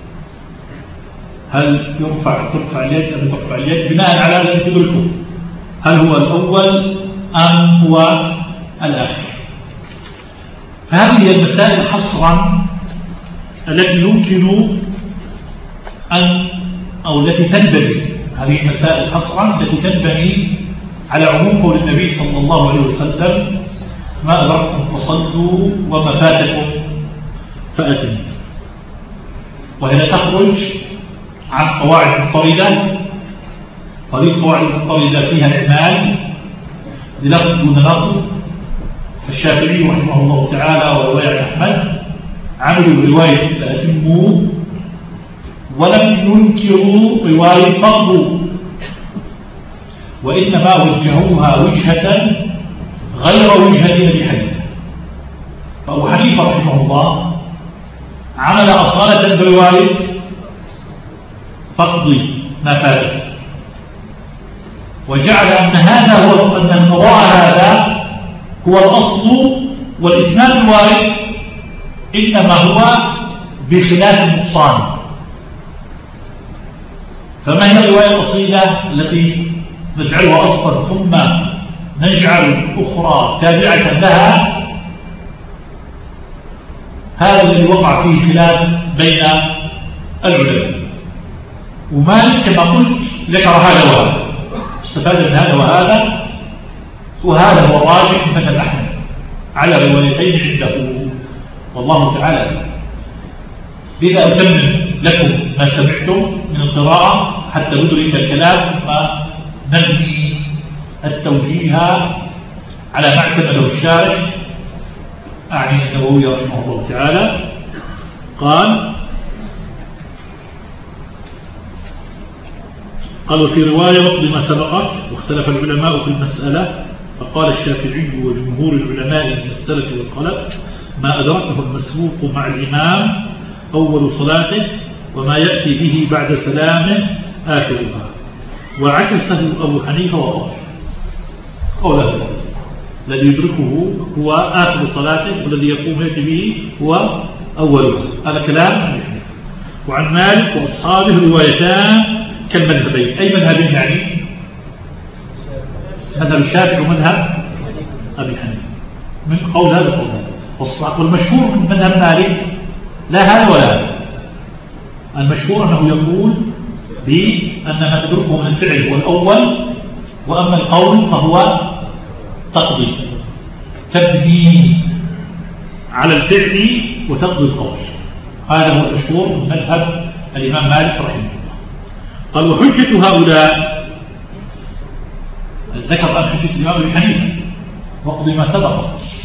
Speaker 2: هل يرفع ترفع اليد أم ترفع اليد بناء على الذي تدركه، هل هو الأول أم هو الآخر. فهذه هي المسائل حصرا التي يمكن أن أو التي تنبني، هذه المسائل حصرا التي تنبني على عموم قول النبي صلى الله عليه وسلم ما أدركتم فصلوا وما فاتكم فأتموا. وهي تخرج عن قواعد مضطردة، وهذه القواعد المضطردة فيها الإعمال للفظ دون لفظ. الشافعي رحمه الله تعالى ورواية أحمد عملوا برواية فأتموا ولم ينكروا رواية فضلوا، وإنما وجهوها وجهة غير وجهة أبي حنيفة. فأبو حنيفة رحمه الله عمل أصالة برواية فقضي ما فاتك، وجعل أن هذا هو أن القضاء هذا هو الأصل، والإتمام الوارد إنما هو بخلاف النقصان. فما هي الرواية الأصيلة التي نجعلها أصلا ثم نجعل الأخرى تابعة لها؟ هذا الذي وقع فيه خلاف بين العلماء، ومالك كما قلت ذكر هذا وهذا، استفاد من هذا وهذا، وهذا هو الراجح من مذهب أحمد على روايتين عنده، والله تعالى. لذا أتمم لكم ما سمعتم من القراءة حتى ندرك الكلام، ثم نبني التوجيه على ما اعتمده الشارح أعني النووي رحمه الله تعالى. قال قال وفي رواية وقض ما سبقك، واختلف العلماء في المسألة، فقال الشافعي وجمهور العلماء من السلف والخلف ما أدركه المسبوق مع الإمام أول صلاته، وما يأتي به بعد سلامه آخرها، وعكسه أبو حنيفة وطاش. قوله الذي يدركه هو آخر صلاته، والذي يقوم يأتي به هو أولها. هذا كلام عن حنيفة. وعن مالك وأصحابه روايتان كالمذهبين. أي مذهبين يعني؟ مذهب الشافعي ومذهب أبي حنيفة، من قول هذا قول هذا. والمشهور من مذهب مالك لا هذا ولا هذا. المشهور أنه يقول بأن ما تدركه من الفعل هو الأول، وأما القول فهو تقضي، تبني على الفعل وتقضي القول. هذا هو المشهور من مذهب الإمام مالك رحمه الله. قال وحجة هؤلاء، ذكر الآن حجة الإمام أبي حنيفة وقض ما سبق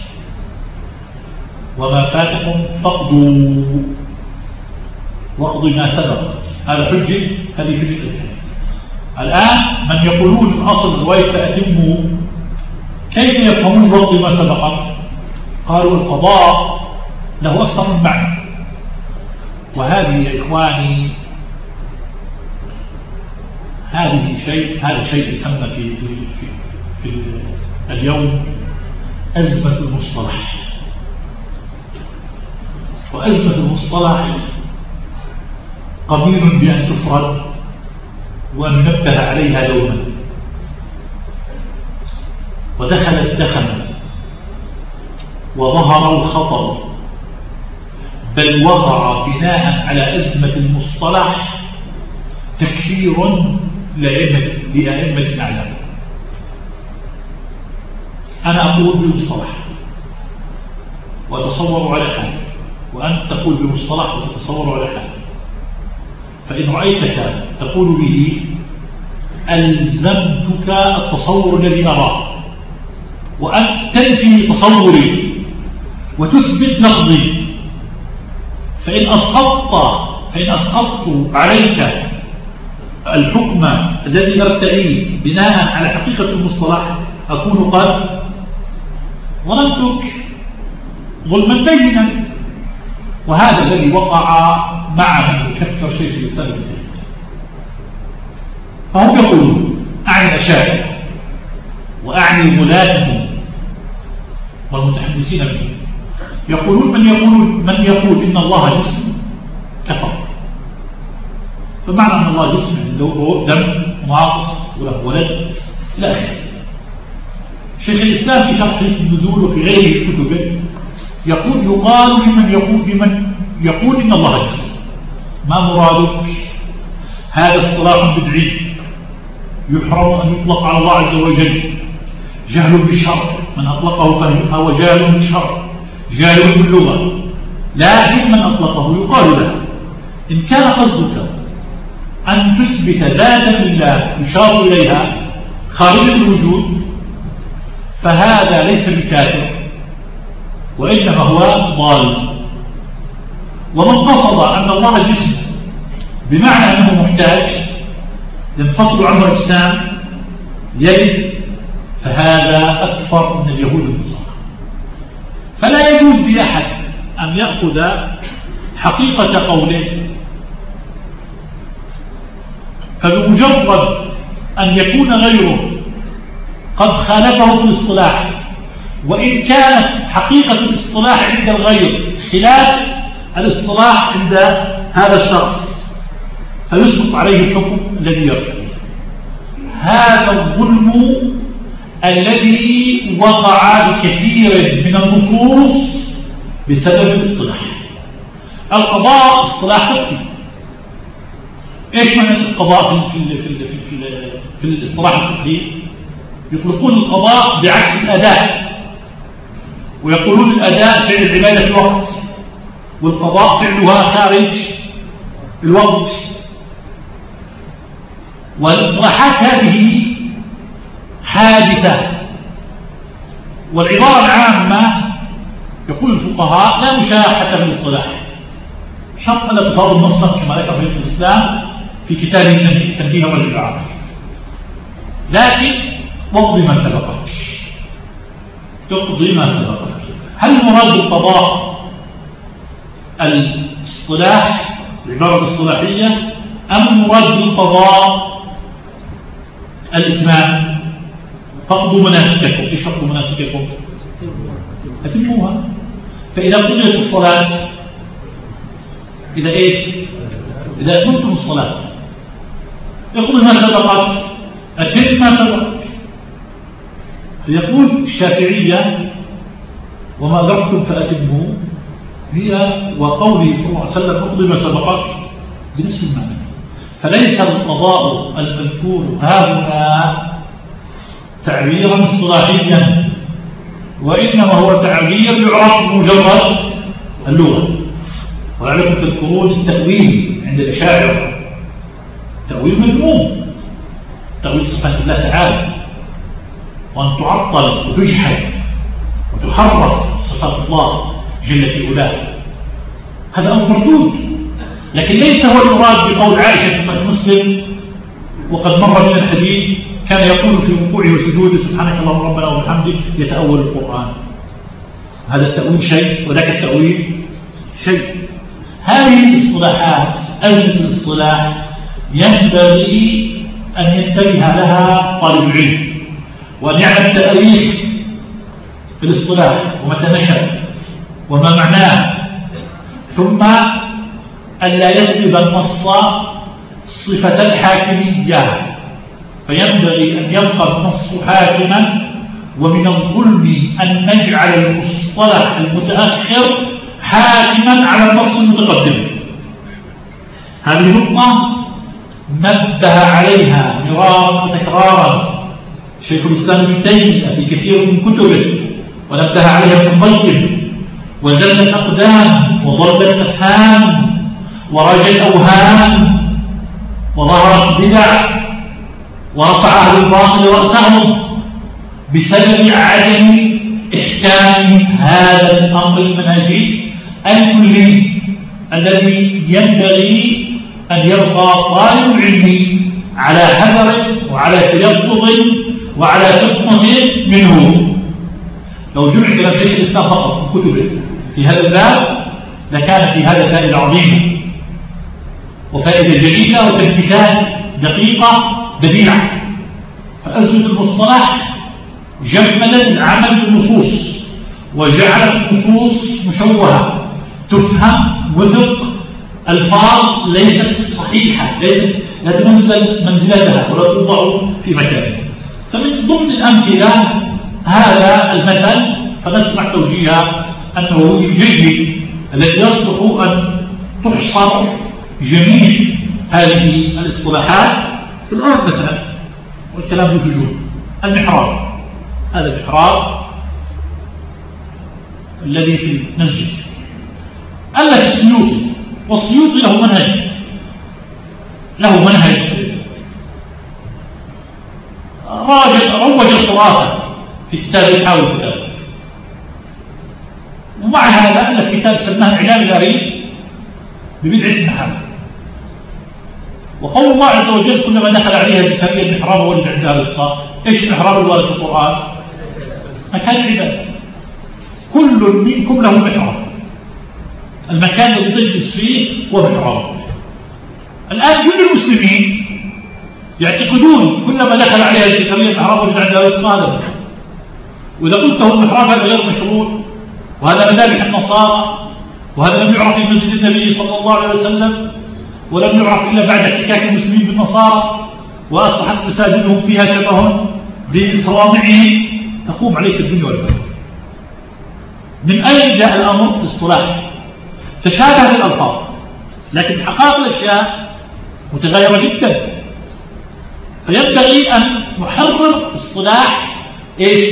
Speaker 2: وما فاتكم فقضوا، وقض ما سبق، هذا حجة، هذه حجة الحنيفة. الآن من يقولون الأصل رواية فأتموا، كيف يفهمون وقض ما سبق؟ قالوا القضاء له أكثر من معنى. وهذه يا إخواني هذه شيء هذا شيء يسمى في, في, في, في اليوم أزمة المصطلح. وأزمة المصطلح قبيل بأن تفرد وأن ننبه عليها دوما، ودخلت دخلا وظهر الخطر، بل وقع بناء على أزمة المصطلح تكفير لأئمة الأعلام. أنا أقول بمصطلح وأتصور على حال، وأنت تقول بمصطلح وتتصور على حال، فإن رأيتك تقول به ألزمتك التصور الذي أراه، وأن تنفي تصوري وتثبت لفظي. فإن أسقطت فإن أسقطت عليك الحكم الذي نرتئيه بناء على حقيقة المصطلح أكون قد ظلمتك ظلما بينا. وهذا الذي وقع مع من يكفر شيخ الإسلام ابن تيمية. فهم يقولون، أعني الأشاعرة وأعني غلاتهم والمتحدثين منهم، يقولون من يقول من يقول إن الله جسم كفر. فمعنى أن الله جسم له دم ناقص وله ولد إلى آخره. شيخ الإسلام في شرح النزول وفي غيره الكتب يقول يقال لمن يقول لمن يقول إن الله جسم، ما مرادك؟ هذا اصطلاح بدعي يحرم أن يطلق على الله عز وجل، جهل بالشرع، من أطلقه فهو جاهل بالشرع جاهل باللغة. لكن من أطلقه يقال له إن كان قصدك أن تثبت ذاتا لله يشار إليها خارج الوجود فهذا ليس بكافر وإنما هو ضال. ومن قصد أن الله جسم بمعنى أنه محتاج ينفصل عنه الإجسام يجب فهذا أكثر من اليهود والنصارى. فلا يجوز لأحد أن يأخذ حقيقة قوله فبمجرد أن يكون غيره قد خالفه في الاصطلاح، وإن كانت حقيقة الاصطلاح عند الغير خلاف الاصطلاح عند هذا الشخص، فيسقط عليه الحكم الذي يرتضيه. هذا الظلم الذي وقع بكثير من النصوص بسبب الاصطلاح. القضاء اصطلاح فقهي. ايش معنى القضاء في في في في, في, في الاصطلاح الفقهي؟ يطلقون القضاء بعكس الاداء، ويقولون الاداء فعل العباده في الوقت، والقضاء فعلها خارج الوقت. والاصطلاحات هذه حادثة. والعبارة العامة يقول الفقهاء لا مشاحة في الاصطلاح، شرط أن تصاب نصا كما ذكر في الإسلام في كتابه تنبيه الرجل العاقل، لكن تقضي ما سبقك تقضي ما سبقك. هل المراد بالقضاء الاصطلاح العبارة الاصطلاحية أم المراد بالقضاء الإتمام؟ فقضوا مناسككم. إيش فقضوا مناسككم؟ أتموها. فإذا قضيت الصلاة، إذا إيش؟ إذا أتممتم الصلاة يقول ما سبقك أتم ما سبقك. فيقول الشافعية وما أدركتم فأتموا هي وقوله صلى الله عليه وسلم اقضي ما سبقك بنفس المعنى. فليس القضاء المذكور هذا تعبيرا اصطلاحيا، وإنما هو تعبير يعرف بمجرد اللغة. ولعلكم تذكرون التأويل عند الأشاعرة تأويل مذموم، تأويل صفات الله تعالى، وأن تعطل وتجحد وتحرف صفات الله جل في علاه، هذا أمر مردود. لكن ليس هو المراد بقول عائشة في صحيح مسلم وقد مر من الحديث كان يقول في ركوعه وسجوده سبحانك اللهم ربنا وبحمدك يتأول القرآن. هذا التأويل شيء وذاك التأويل شيء. هذه الاصطلاحات أزمة الاصطلاح ينبغي أن ينتبه لها طالب العلم، وأن يعلم تاريخ الاصطلاح ومتى نشأ وما معناه، ثم ألا يسلب النص صفة الحاكمية، فينبغي أن يبقى النص حاكما. ومن الظلم أن نجعل المصطلح المتأخر حاكما على النص المتقدم. هذه نقطة نبه عليها مرارا وتكرارا شيخ الإسلام ابن تيمية في كثير من كتبه، ونبه عليها ابن القيم، وزلت أقدام وضربت أفهام ورجت أوهام وظهرت بدع ورفع أهل الباطل رأسهم بسبب عدم إحكام هذا الأمر المنهجي الكلي الذي ينبغي أن يبقى طالب العلم على حذر وعلى تيقظ وعى فقه منه. لو جمع كلام شيخ الإسلام فقط في كتبه في هذا الباب لكان في هذا فائدة عظيمة وفائدة جديدة وتنكيتات دقيقة بديعة. فأزمة المصطلح جملت العمل بالنصوص وجعلت النصوص مشوهة تفهم وفق ألفاظ ليست صحيحة، ليست لا تنزل منزلتها ولا توضع في مكانها. فمن ضمن الأمثلة هذا المثل، فنسمع توجيها أنه الجيد الذي يصلح أن تحصر جميع هذه الاصطلاحات في الأرض مثلا، والكلام له وجوه. المحراب، هذا المحراب الذي في المسجد ألف السيوطي، والسيوطي له منهج له منهج روج الخرافة في كتاب الحاوي الكتاب، ومع هذا ألف كتاب سماه إعلام الأريد ببدعة المحراب. وقول الله عز وجل كلما دخل عليها زكريا المحراب وولد عندها رزقا. ايش المحراب الوارد في القرآن؟ مكان العبادة. كل منكم له محراب، المكان الذي تجلس فيه هو محراب. الآن كل المسلمين يعتقدون كلما دخل عليها زكريا المحراب وولد عندها رزقا هذا محراب. وإذا قلت له المحراب هذا غير مشروع، وهذا مذابح النصارى، وهذا لم يعرف في مسجد النبي صلى الله عليه وسلم، ولم يعرف إلا بعد احتكاك المسلمين بالنصارى، وأصبحت مساجدهم فيها شبه بصوامعهم، تقوم عليك الدنيا والآخرة. من أين جاء الأمر؟ الاصطلاح تشابهت الألفاظ، لكن حقائق الأشياء متغيرة جدا. فينبغي أن نحرر اصطلاح إيش؟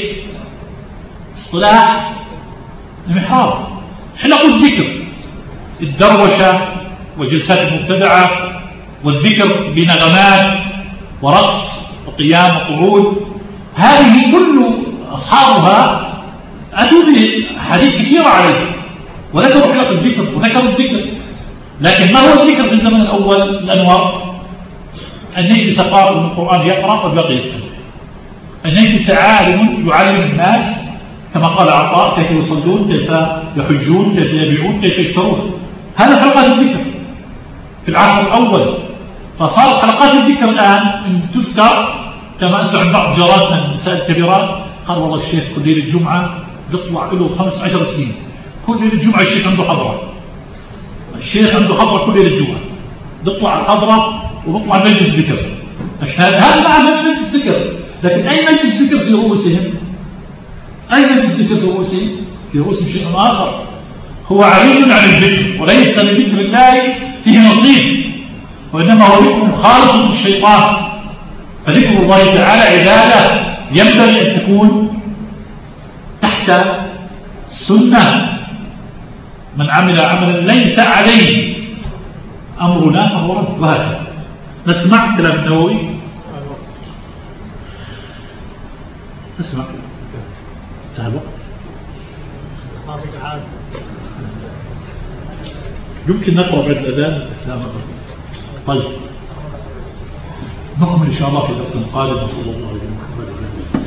Speaker 2: اصطلاح المحراب، حلق الذكر، الدروشة وجلسات المبتدعة، والذكر بنغمات ورقص وقيام وقعود، هذه كل أصحابها أتوا بحديث كثيرة عليه وذكروا حلق الذكر وذكروا الذكر. لكن ما هو الذكر في الزمن الأول الأنور؟ أن يجلس قارئ من القرآن يقرأ والباقي يسمع، أن يجلس عالم يعلم الناس كما قال عطاء كيف يصلون، كيف يحجون، كيف يبيعون، كيف يشترون. هذا حلقات الذكر في العصر الأول. فصارت حلقات الذكر الآن إن تذكر كما أسمع بعض جاراتنا النساء الكبيرات قال والله الشيخ كل ليلة الجمعة يطلع له خمس عشر سنين، كل ليلة الجمعة الشيخ عنده حضرة، الشيخ عنده حضرة كل ليلة الجمعة، يطلع الحضرة وبطلع مجلس ذكر. هذا مع مجلس ذكر، لكن أي مجلس ذكر في رؤوسهم؟ أي مجلس ذكر في رؤوسهم؟ في رؤوسهم شيء آخر، هو عريض عن الذكر، وليس لذكر الله فيه نصيب، وإنما هو ذكر خالص من الشيطان. فذكر الله تعالى عبادة ينبغي أن تكون تحت سنة. من عمل عملا ليس عليه أمرنا فهو رد. وهكذا نسمع كلام النووي، نسمع انتهى الوقت. يمكن نقرأ بعد الأذان. لا نقرأ. طيب نكمل إن شاء الله في درس قادم. صلى الله عليه وسلم.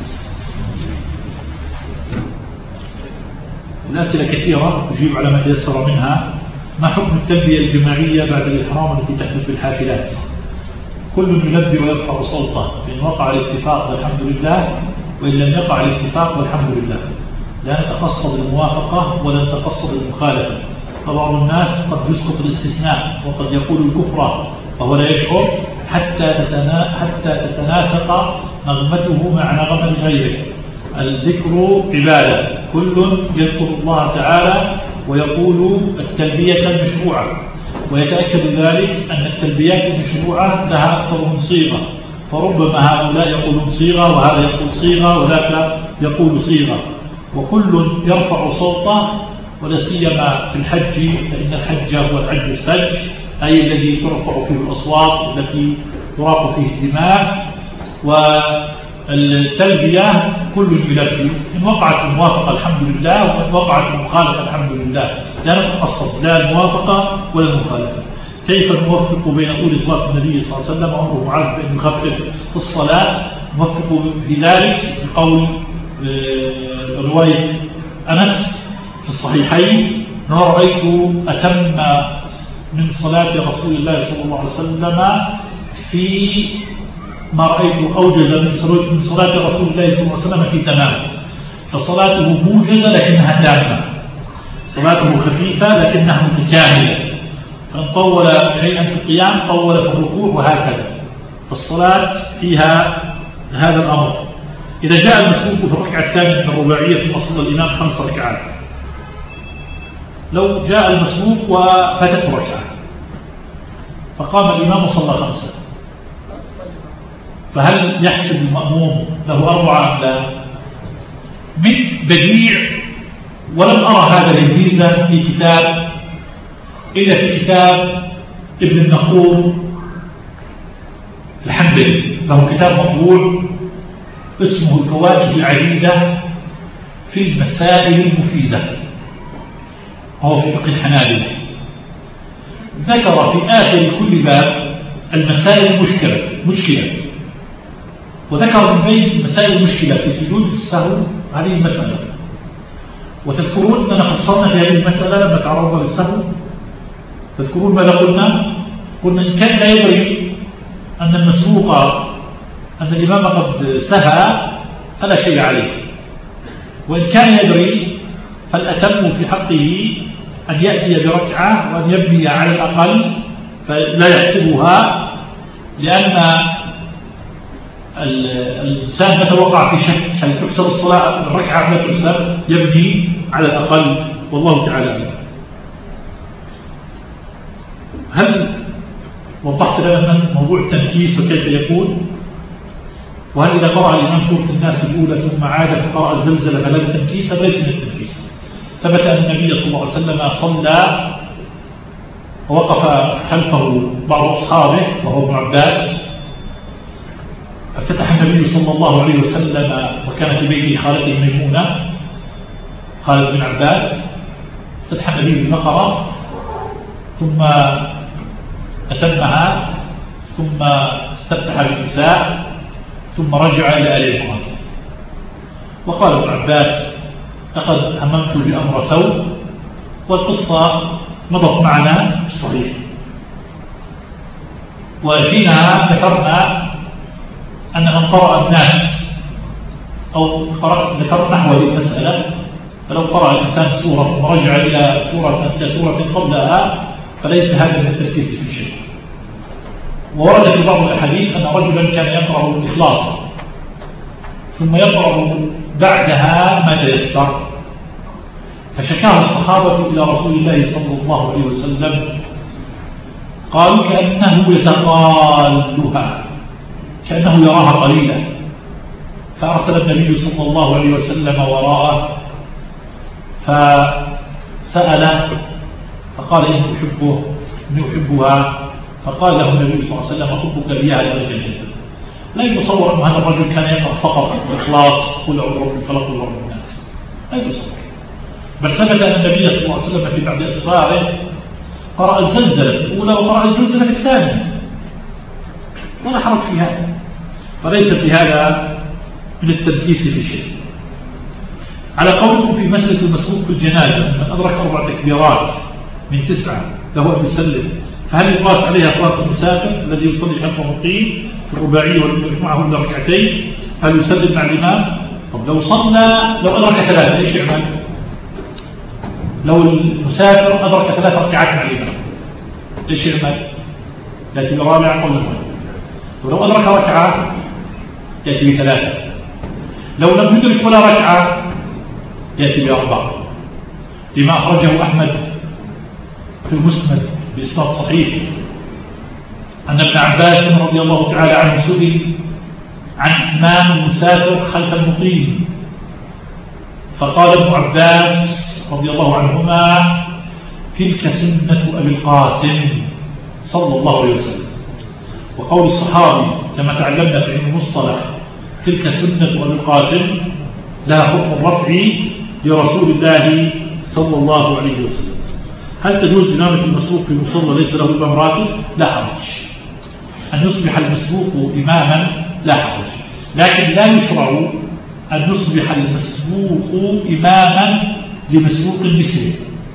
Speaker 2: الأسئلة كثيرة، أجيب على ما تيسر منها. ما حكم التلبية الجماعية بعد الإحرام التي تحدث بالحافلات؟ كل يلبي ويرفع صوته، فإن وقع الاتفاق والحمد لله، وإن لم يقع الاتفاق والحمد لله. لا نتقصد الموافقة ولا نتقصد المخالفة، فبعض الناس قد يسقط الاستثناء وقد يقول الكفر وهو لا يشعر حتى تتنا حتى تتناسق نغمته مع نغمة غيره. الذكر عبادة، كل يذكر الله تعالى ويقول التلبية المشروعة، ويتأكد ذلك أن التلبيات المشروعة لها أكثر من صيغة، فربما هؤلاء يقولون صيغة وهذا يقول صيغة وذاك يقول صيغة، وكل يرفع صوته، ولا سيما في الحج، فإن الحج هو الحج الثلج، أي الذي ترفع فيه الأصوات التي تراق فيه الدماء. والتلبية كل يلبي، إن وقعت الموافقة الحمد لله، وإن وقعت المخالفة الحمد لله. لا نتقصد لا الموافقة ولا المخالفة. كيف نوفق بين طول صلاة النبي صلى الله عليه وسلم وعمره معاذ بأن يخفف في الصلاة؟ نوفق في ذلك بقول رواية أنس في الصحيحين: أنا رأيت أتم من صلاة رسول الله صلى الله عليه وسلم في ما رأيت أوجز من صلاة رسول الله صلى الله عليه وسلم في تمام. فصلاته موجزة لكنها تامة، صلاته خفيفة لكنها متكاملة، فإن طول شيئا في القيام طول في الركوع، وهكذا. فالصلاة فيها هذا الأمر. إذا جاء المسبوق في الركعة الثانية من الرباعية ثم صلى الإمام خمس ركعات، لو جاء المسبوق وفاتته ركعة فقام الإمام وصلى خمسة، فهل يحسب المأموم له أربعة أم لا؟ من بديع، ولم أرى هذا الإنجيزة في كتاب إلا في كتاب ابن النقور الحنبلي، له كتاب مطبوع اسمه الفواكه العديدة في المسائل المفيدة، وهو في فقه الحنابلة. ذكر في آخر كل باب المسائل المشكلة مشكلة وذكر من بين المسائل المشكلة في سجود السهو هذه المسألة. وتذكرون أننا خصصنا في هذه المسألة لما تعرضنا للسهو، تذكرون ماذا قلنا؟ قلنا إن كان لا يدري أن المسبوق أن الإمام قد سهى فلا شيء عليه، وإن كان يدري فالأتم في حقه أن يأتي بركعة وأن يبني على الأقل فلا يحسبها، لأن الإنسان متى وقع في شك هل تحسب الصلاة الركعة لا تحسب، يبني على الأقل، والله تعالى. هل وضحت لنا موضوع التنكيس وكيف يكون؟ وهل إذا قرأ الإمام سورة الناس الأولى ثم عاد فقرأ الزلزلة فلا التنكيس؟ هذا ليس من التنكيس. ثبت أن النبي صلى الله عليه وسلم صلى ووقف خلفه بعض أصحابه وهو ابن عباس، افتتح النبي صلى الله عليه وسلم وكان في بيته خالته ميمونة خالد بن عباس، افتتح النبي بالبقرة ثم أتمها ثم استفتح بالنساء ثم رجع إلى آل عمران. وقال ابن عباس: لقد هممت بأمر سوء، والقصة مضت معنا في الصحيح. وحينها ذكرنا أن من قرأ الناس أو ذكرنا نحو هذه المسألة، فلو قرأ الإنسان سورة ثم رجع إلى سورة إلى سورة قبلها فليس هذا من التركيز في شيء. وورد في بعض الأحاديث أن رجلا كان يقرأ الإخلاص ثم يقرأ بعدها ما تيسر، فشكاه الصحابة إلى رسول الله صلى الله عليه وسلم، قالوا كأنه يتقالها، كأنه يراها قليلا، فأرسل النبي صلى الله عليه وسلم وراءه فسأله فقال إني أحبه إني أحبها، فقال له النبي صلى الله عليه وسلم: أحبك إياها لك الجنة. لا يتصور أن هذا الرجل كان يقرأ فقط الإخلاص قل أعوذ برب الفلق وبرب الناس، لا يتصور. بل ثبت أن النبي صلى الله عليه وسلم في بعض أسفاره قرأ الزلزلة في الأولى وقرأ الزلزلة في الثانية، ولا حرج في هذا، فليس في هذا من التركيز في شيء. على قولكم في مسألة المسبوق في الجنازة من أدرك أربع تكبيرات من تسعة له أن يسلم، فهل يقاس عليها صلاة المسافر الذي يصلي خلف المقيم في الرباعية والمدرك معه إلا ركعتين؟ هل يسلم مع الإمام؟ طب لو صلى لو أدرك ثلاثة إيش يعمل؟ لو المسافر أدرك ثلاث ركعات مع الإمام إيش يعمل؟ يأتي برابعة قول المهم. ولو أدرك ركعة يأتي بثلاثة. لو لم يدرك ولا ركعة يأتي بأربعة، لما أخرجه أحمد في المسند بإسناد صحيح أن ابن عباس رضي الله تعالى عنه سئل عن إتمام المسافر خلف المقيم، فقال ابن عباس رضي الله عنهما: تلك سنة أبي القاسم صلى الله عليه وسلم. وقول الصحابي كما تعلمنا في علم المصطلح تلك سنة أبي القاسم لها حكم الرفع لرسول الله صلى الله عليه وسلم. هل تجوز إمامة المسبوق في مصلى ليس له إمام راتب؟ لا حرج أن يصبح المسبوق إماما، لا حرج، لكن لا يشرع أن يصبح المسبوق إماما لمسبوق مثله.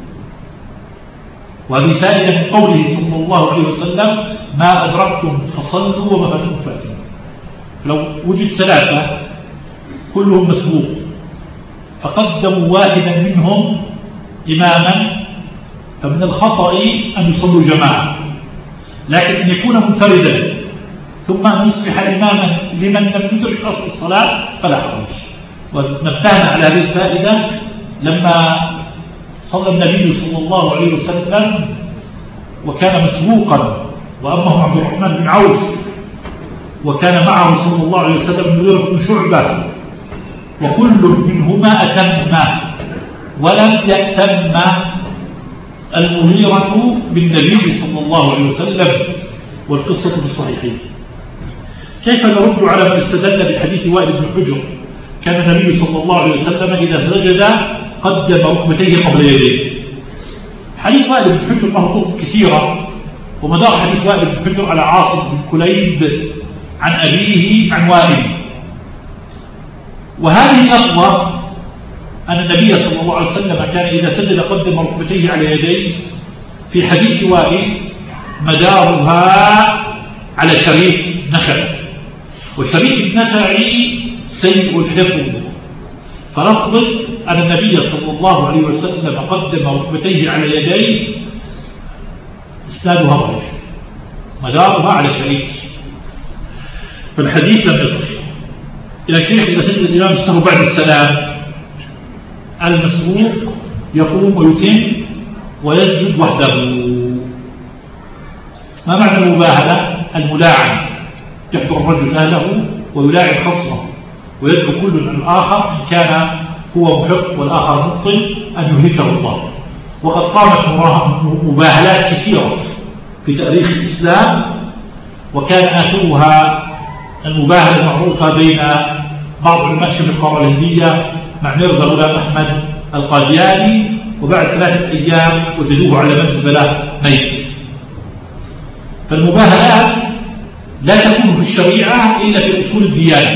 Speaker 2: وهذه فائدة من قوله صلى الله عليه وسلم: ما أدركتم فصلوا وما فاتكم فاتوا. لو وجد ثلاثة كلهم مسبوق فقدموا واحدا منهم إماما فمن الخطأ أن يصلوا جماعة، لكن أن يكون منفردا ثم أن يصبح إماما لمن لم يدرك أصل الصلاة فلا حرج. ونبهنا على هذه الفائدة لما صلى النبي صلى الله عليه وسلم وكان مسبوقا وأمه عبد الرحمن بن عوف، وكان معه صلى الله عليه وسلم المغيرة بن شعبة، وكل منهما أتم ولم يأتم المغيرة بالنبي صلى الله عليه وسلم، والقصة في الصحيحين. كيف نرد على من استدل بحديث وائل بن حجر كان النبي صلى الله عليه وسلم إذا سجد قدم ركبتيه قبل يديه؟ حديث وائل بن حجر له طرق كثيرة، ومدار حديث وائل بن حجر على عاصم بن كليب عن أبيه عن وائل. وهذه اللفظة أن النبي صلى الله عليه وسلم كان إذا سجد قدم ركبتيه على يديه في حديث وائل مدارها على شريك نخع، وشريك النخع سيء الحفظ، فلفظ أن النبي صلى الله عليه وسلم قدم ركبتيه على يديه إسنادها ضعيف، مدارها على شريك، فالحديث لم يصح. إلى الشيخ إذا سجد الإمام السهو بعد السلام المسبوق يقوم ويتم ويسجد وحده. ما معنى المباهلة؟ الملاعن، يحضر الرجل أهله ويلاعن خصمه ويدعو كل من الآخر إن كان هو محق والآخر مبطل أن يهلكه الله. وقد قامت مباهلات كثيرة في تاريخ الإسلام، وكان آخرها المباهلة المعروفة بين بعض علماء شبه القارة الهندية مع ميرزا غلام أحمد القادياني، وبعد ثلاثة أيام وجدوه على مزبلة ميت. فالمباهلات لا تكون في الشريعة إلا في أصول الديانة،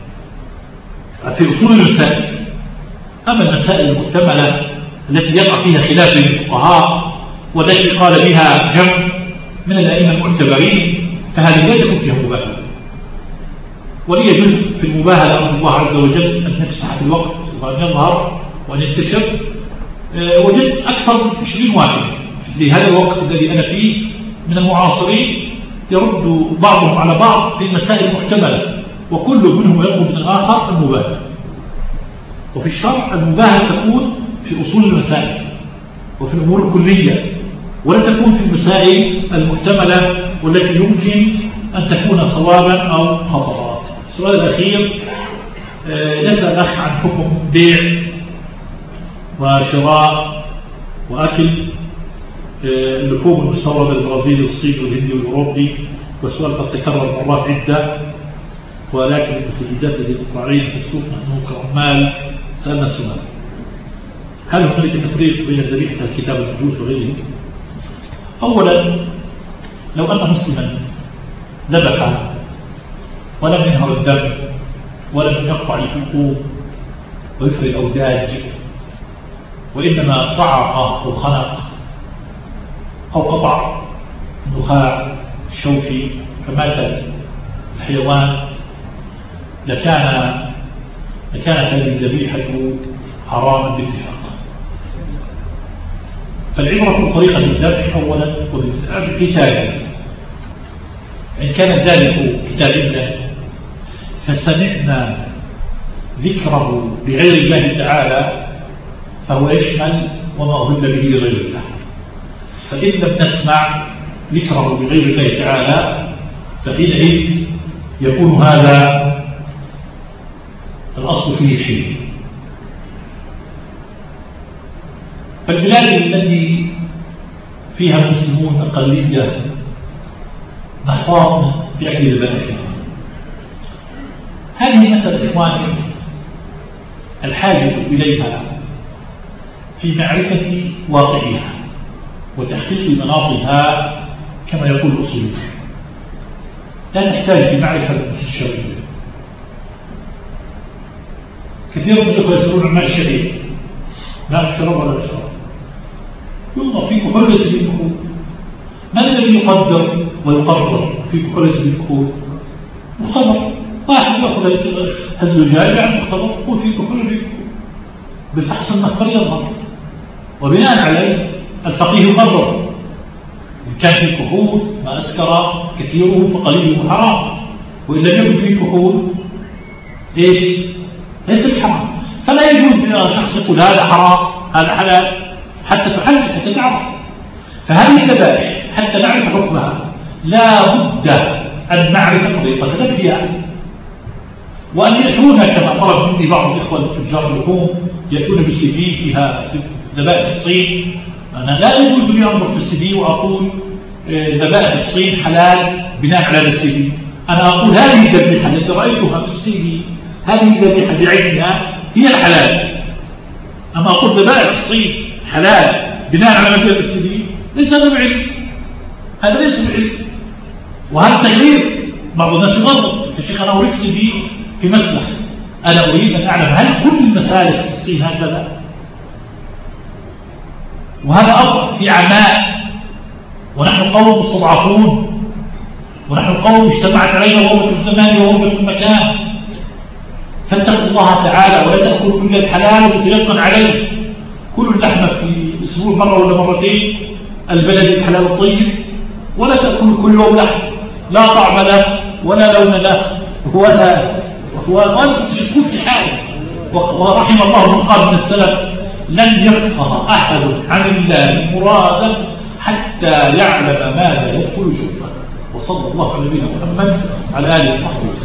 Speaker 2: في أصول المسائل. أما المسائل المؤتملة التي يقع فيها خلاف بين الفقهاء والتي قال بها جمع من الأئمة المعتبرين فهذه لا تكون فيها مباهلة. ولي يجوز في المباهلة أمر الله عز وجل أن يفسح في الوقت وأن يظهر وأن ينتشر. أه وجدت أكثر من عشرين واحد لهذا الوقت الذي أنا فيه من المعاصرين يرد بعضهم على بعض في مسائل محتملة، وكل منهم يطلب من الآخر المباهلة. وفي الشرع المباهلة تكون في أصول المسائل وفي الأمور الكلية، ولا تكون في المسائل المحتملة والتي يمكن أن تكون صوابا أو خطأ. السؤال الأخير يسأل الأخ عن حكم بيع وشراء وأكل اللحوم المستوردة البرازيلي والصيني والهندي والأوروبي، والسؤال قد تكرر مرات عدة، ولكن المفيدات التي تطلع علينا في السوق نحن كعمال سألنا السؤال: هل هناك تفريق بين ذبيحة الكتاب المجوس وغيره؟ أولا، لو أن مسلما ذبح ولم ينهر الدم ولم يقطع الحقوق ويفري الأوداج، وإنما صعق أو خنق أو قطع النخاع الشوكي فمات الحيوان لكان لكانت هذه الذبيحة حراما باتفاق. فالعبرة بطريقة الذبح أولا وبالحساب. إن كان ذلك كتابيا فسمعنا ذكره بغير الله تعالى فهو يشمل وما أهل به لغير الله. فإن لم نسمع ذكره بغير الله تعالى فحينئذ يكون هذا الأصل فيه حيل. فالبلاد التي فيها المسلمون أقلية محفوظ بأكل ذبائحهم. هذه مسألة إخواني الحاجة إليها في معرفة واقعها وتحقيق مناطها كما يقول الأصوليون. لا نحتاج لمعرفة الشرعية. كثير من الأخوة يسألون عن ماء الشرعي، ماء الشرب ولا الشرب، يوضع في كحول سبيل الكحول. ما الذي يقدر ويقرر في كحول سبيل الكحول؟ مختبر. واحد يأخذ الزجاج عن مختبر يقول في كحول في كحول بالفحص المخبري يظهر، وبناء عليه الفقيه يقرر إن كان في كحول ما أسكر كثيره فقليله حرام، وإن لم يكن في كحول إيش؟ ليس بحرام. فلا يجوز لشخص يقول هذا حرام هذا حلال حتى تحلل حتى تعرف. فهذه الذبائح حتى نعرف حكمها لا بد أن نعرف طريقة ذبحها، وأن يأتون كما طلب مني بعض الإخوة تجار اللحوم يأتون بالسي في فيها ذبائح الصين. أنا لا يجوز لي أنظر في السي في وأقول ذبائح الصين حلال بناء على السي في. أنا أقول هذه الذبيحة التي رأيتها في السي في هذه الذبيحة بعينها هي الحلال. أما أقول ذبائح الصين حلال بناء على ما في السي في ليس هذا بعلم، هذا ليس بعلم، وهذا تغيير. بعض الناس يغلط يا شيخ أنا أريد سي في في مسلخ، أنا أريد أن أعلم هل كل المسالخ في الصين هكذا؟ وهذا أمر في عماء، ونحن قوم مستضعفون، ونحن قوم اجتمعت علينا غربة الزمان وغربة المكان. فاتقوا الله تعالى ولا تأكلوا كل الحلال وتيقن عليه. كل اللحمة في أسبوع مرة ولا مرتين البلد الحلال الطيب، ولا تأكلوا كل يوم لحم لا طعم له ولا لون له ولا ولا تشكون في حاله. ورحم الله من قال من السلف لن يفقه أحد عن الله مرادا حتى يعلم ماذا يدخل جوفه. وصلى الله على نبينا محمد على آله وصحبه وسلم.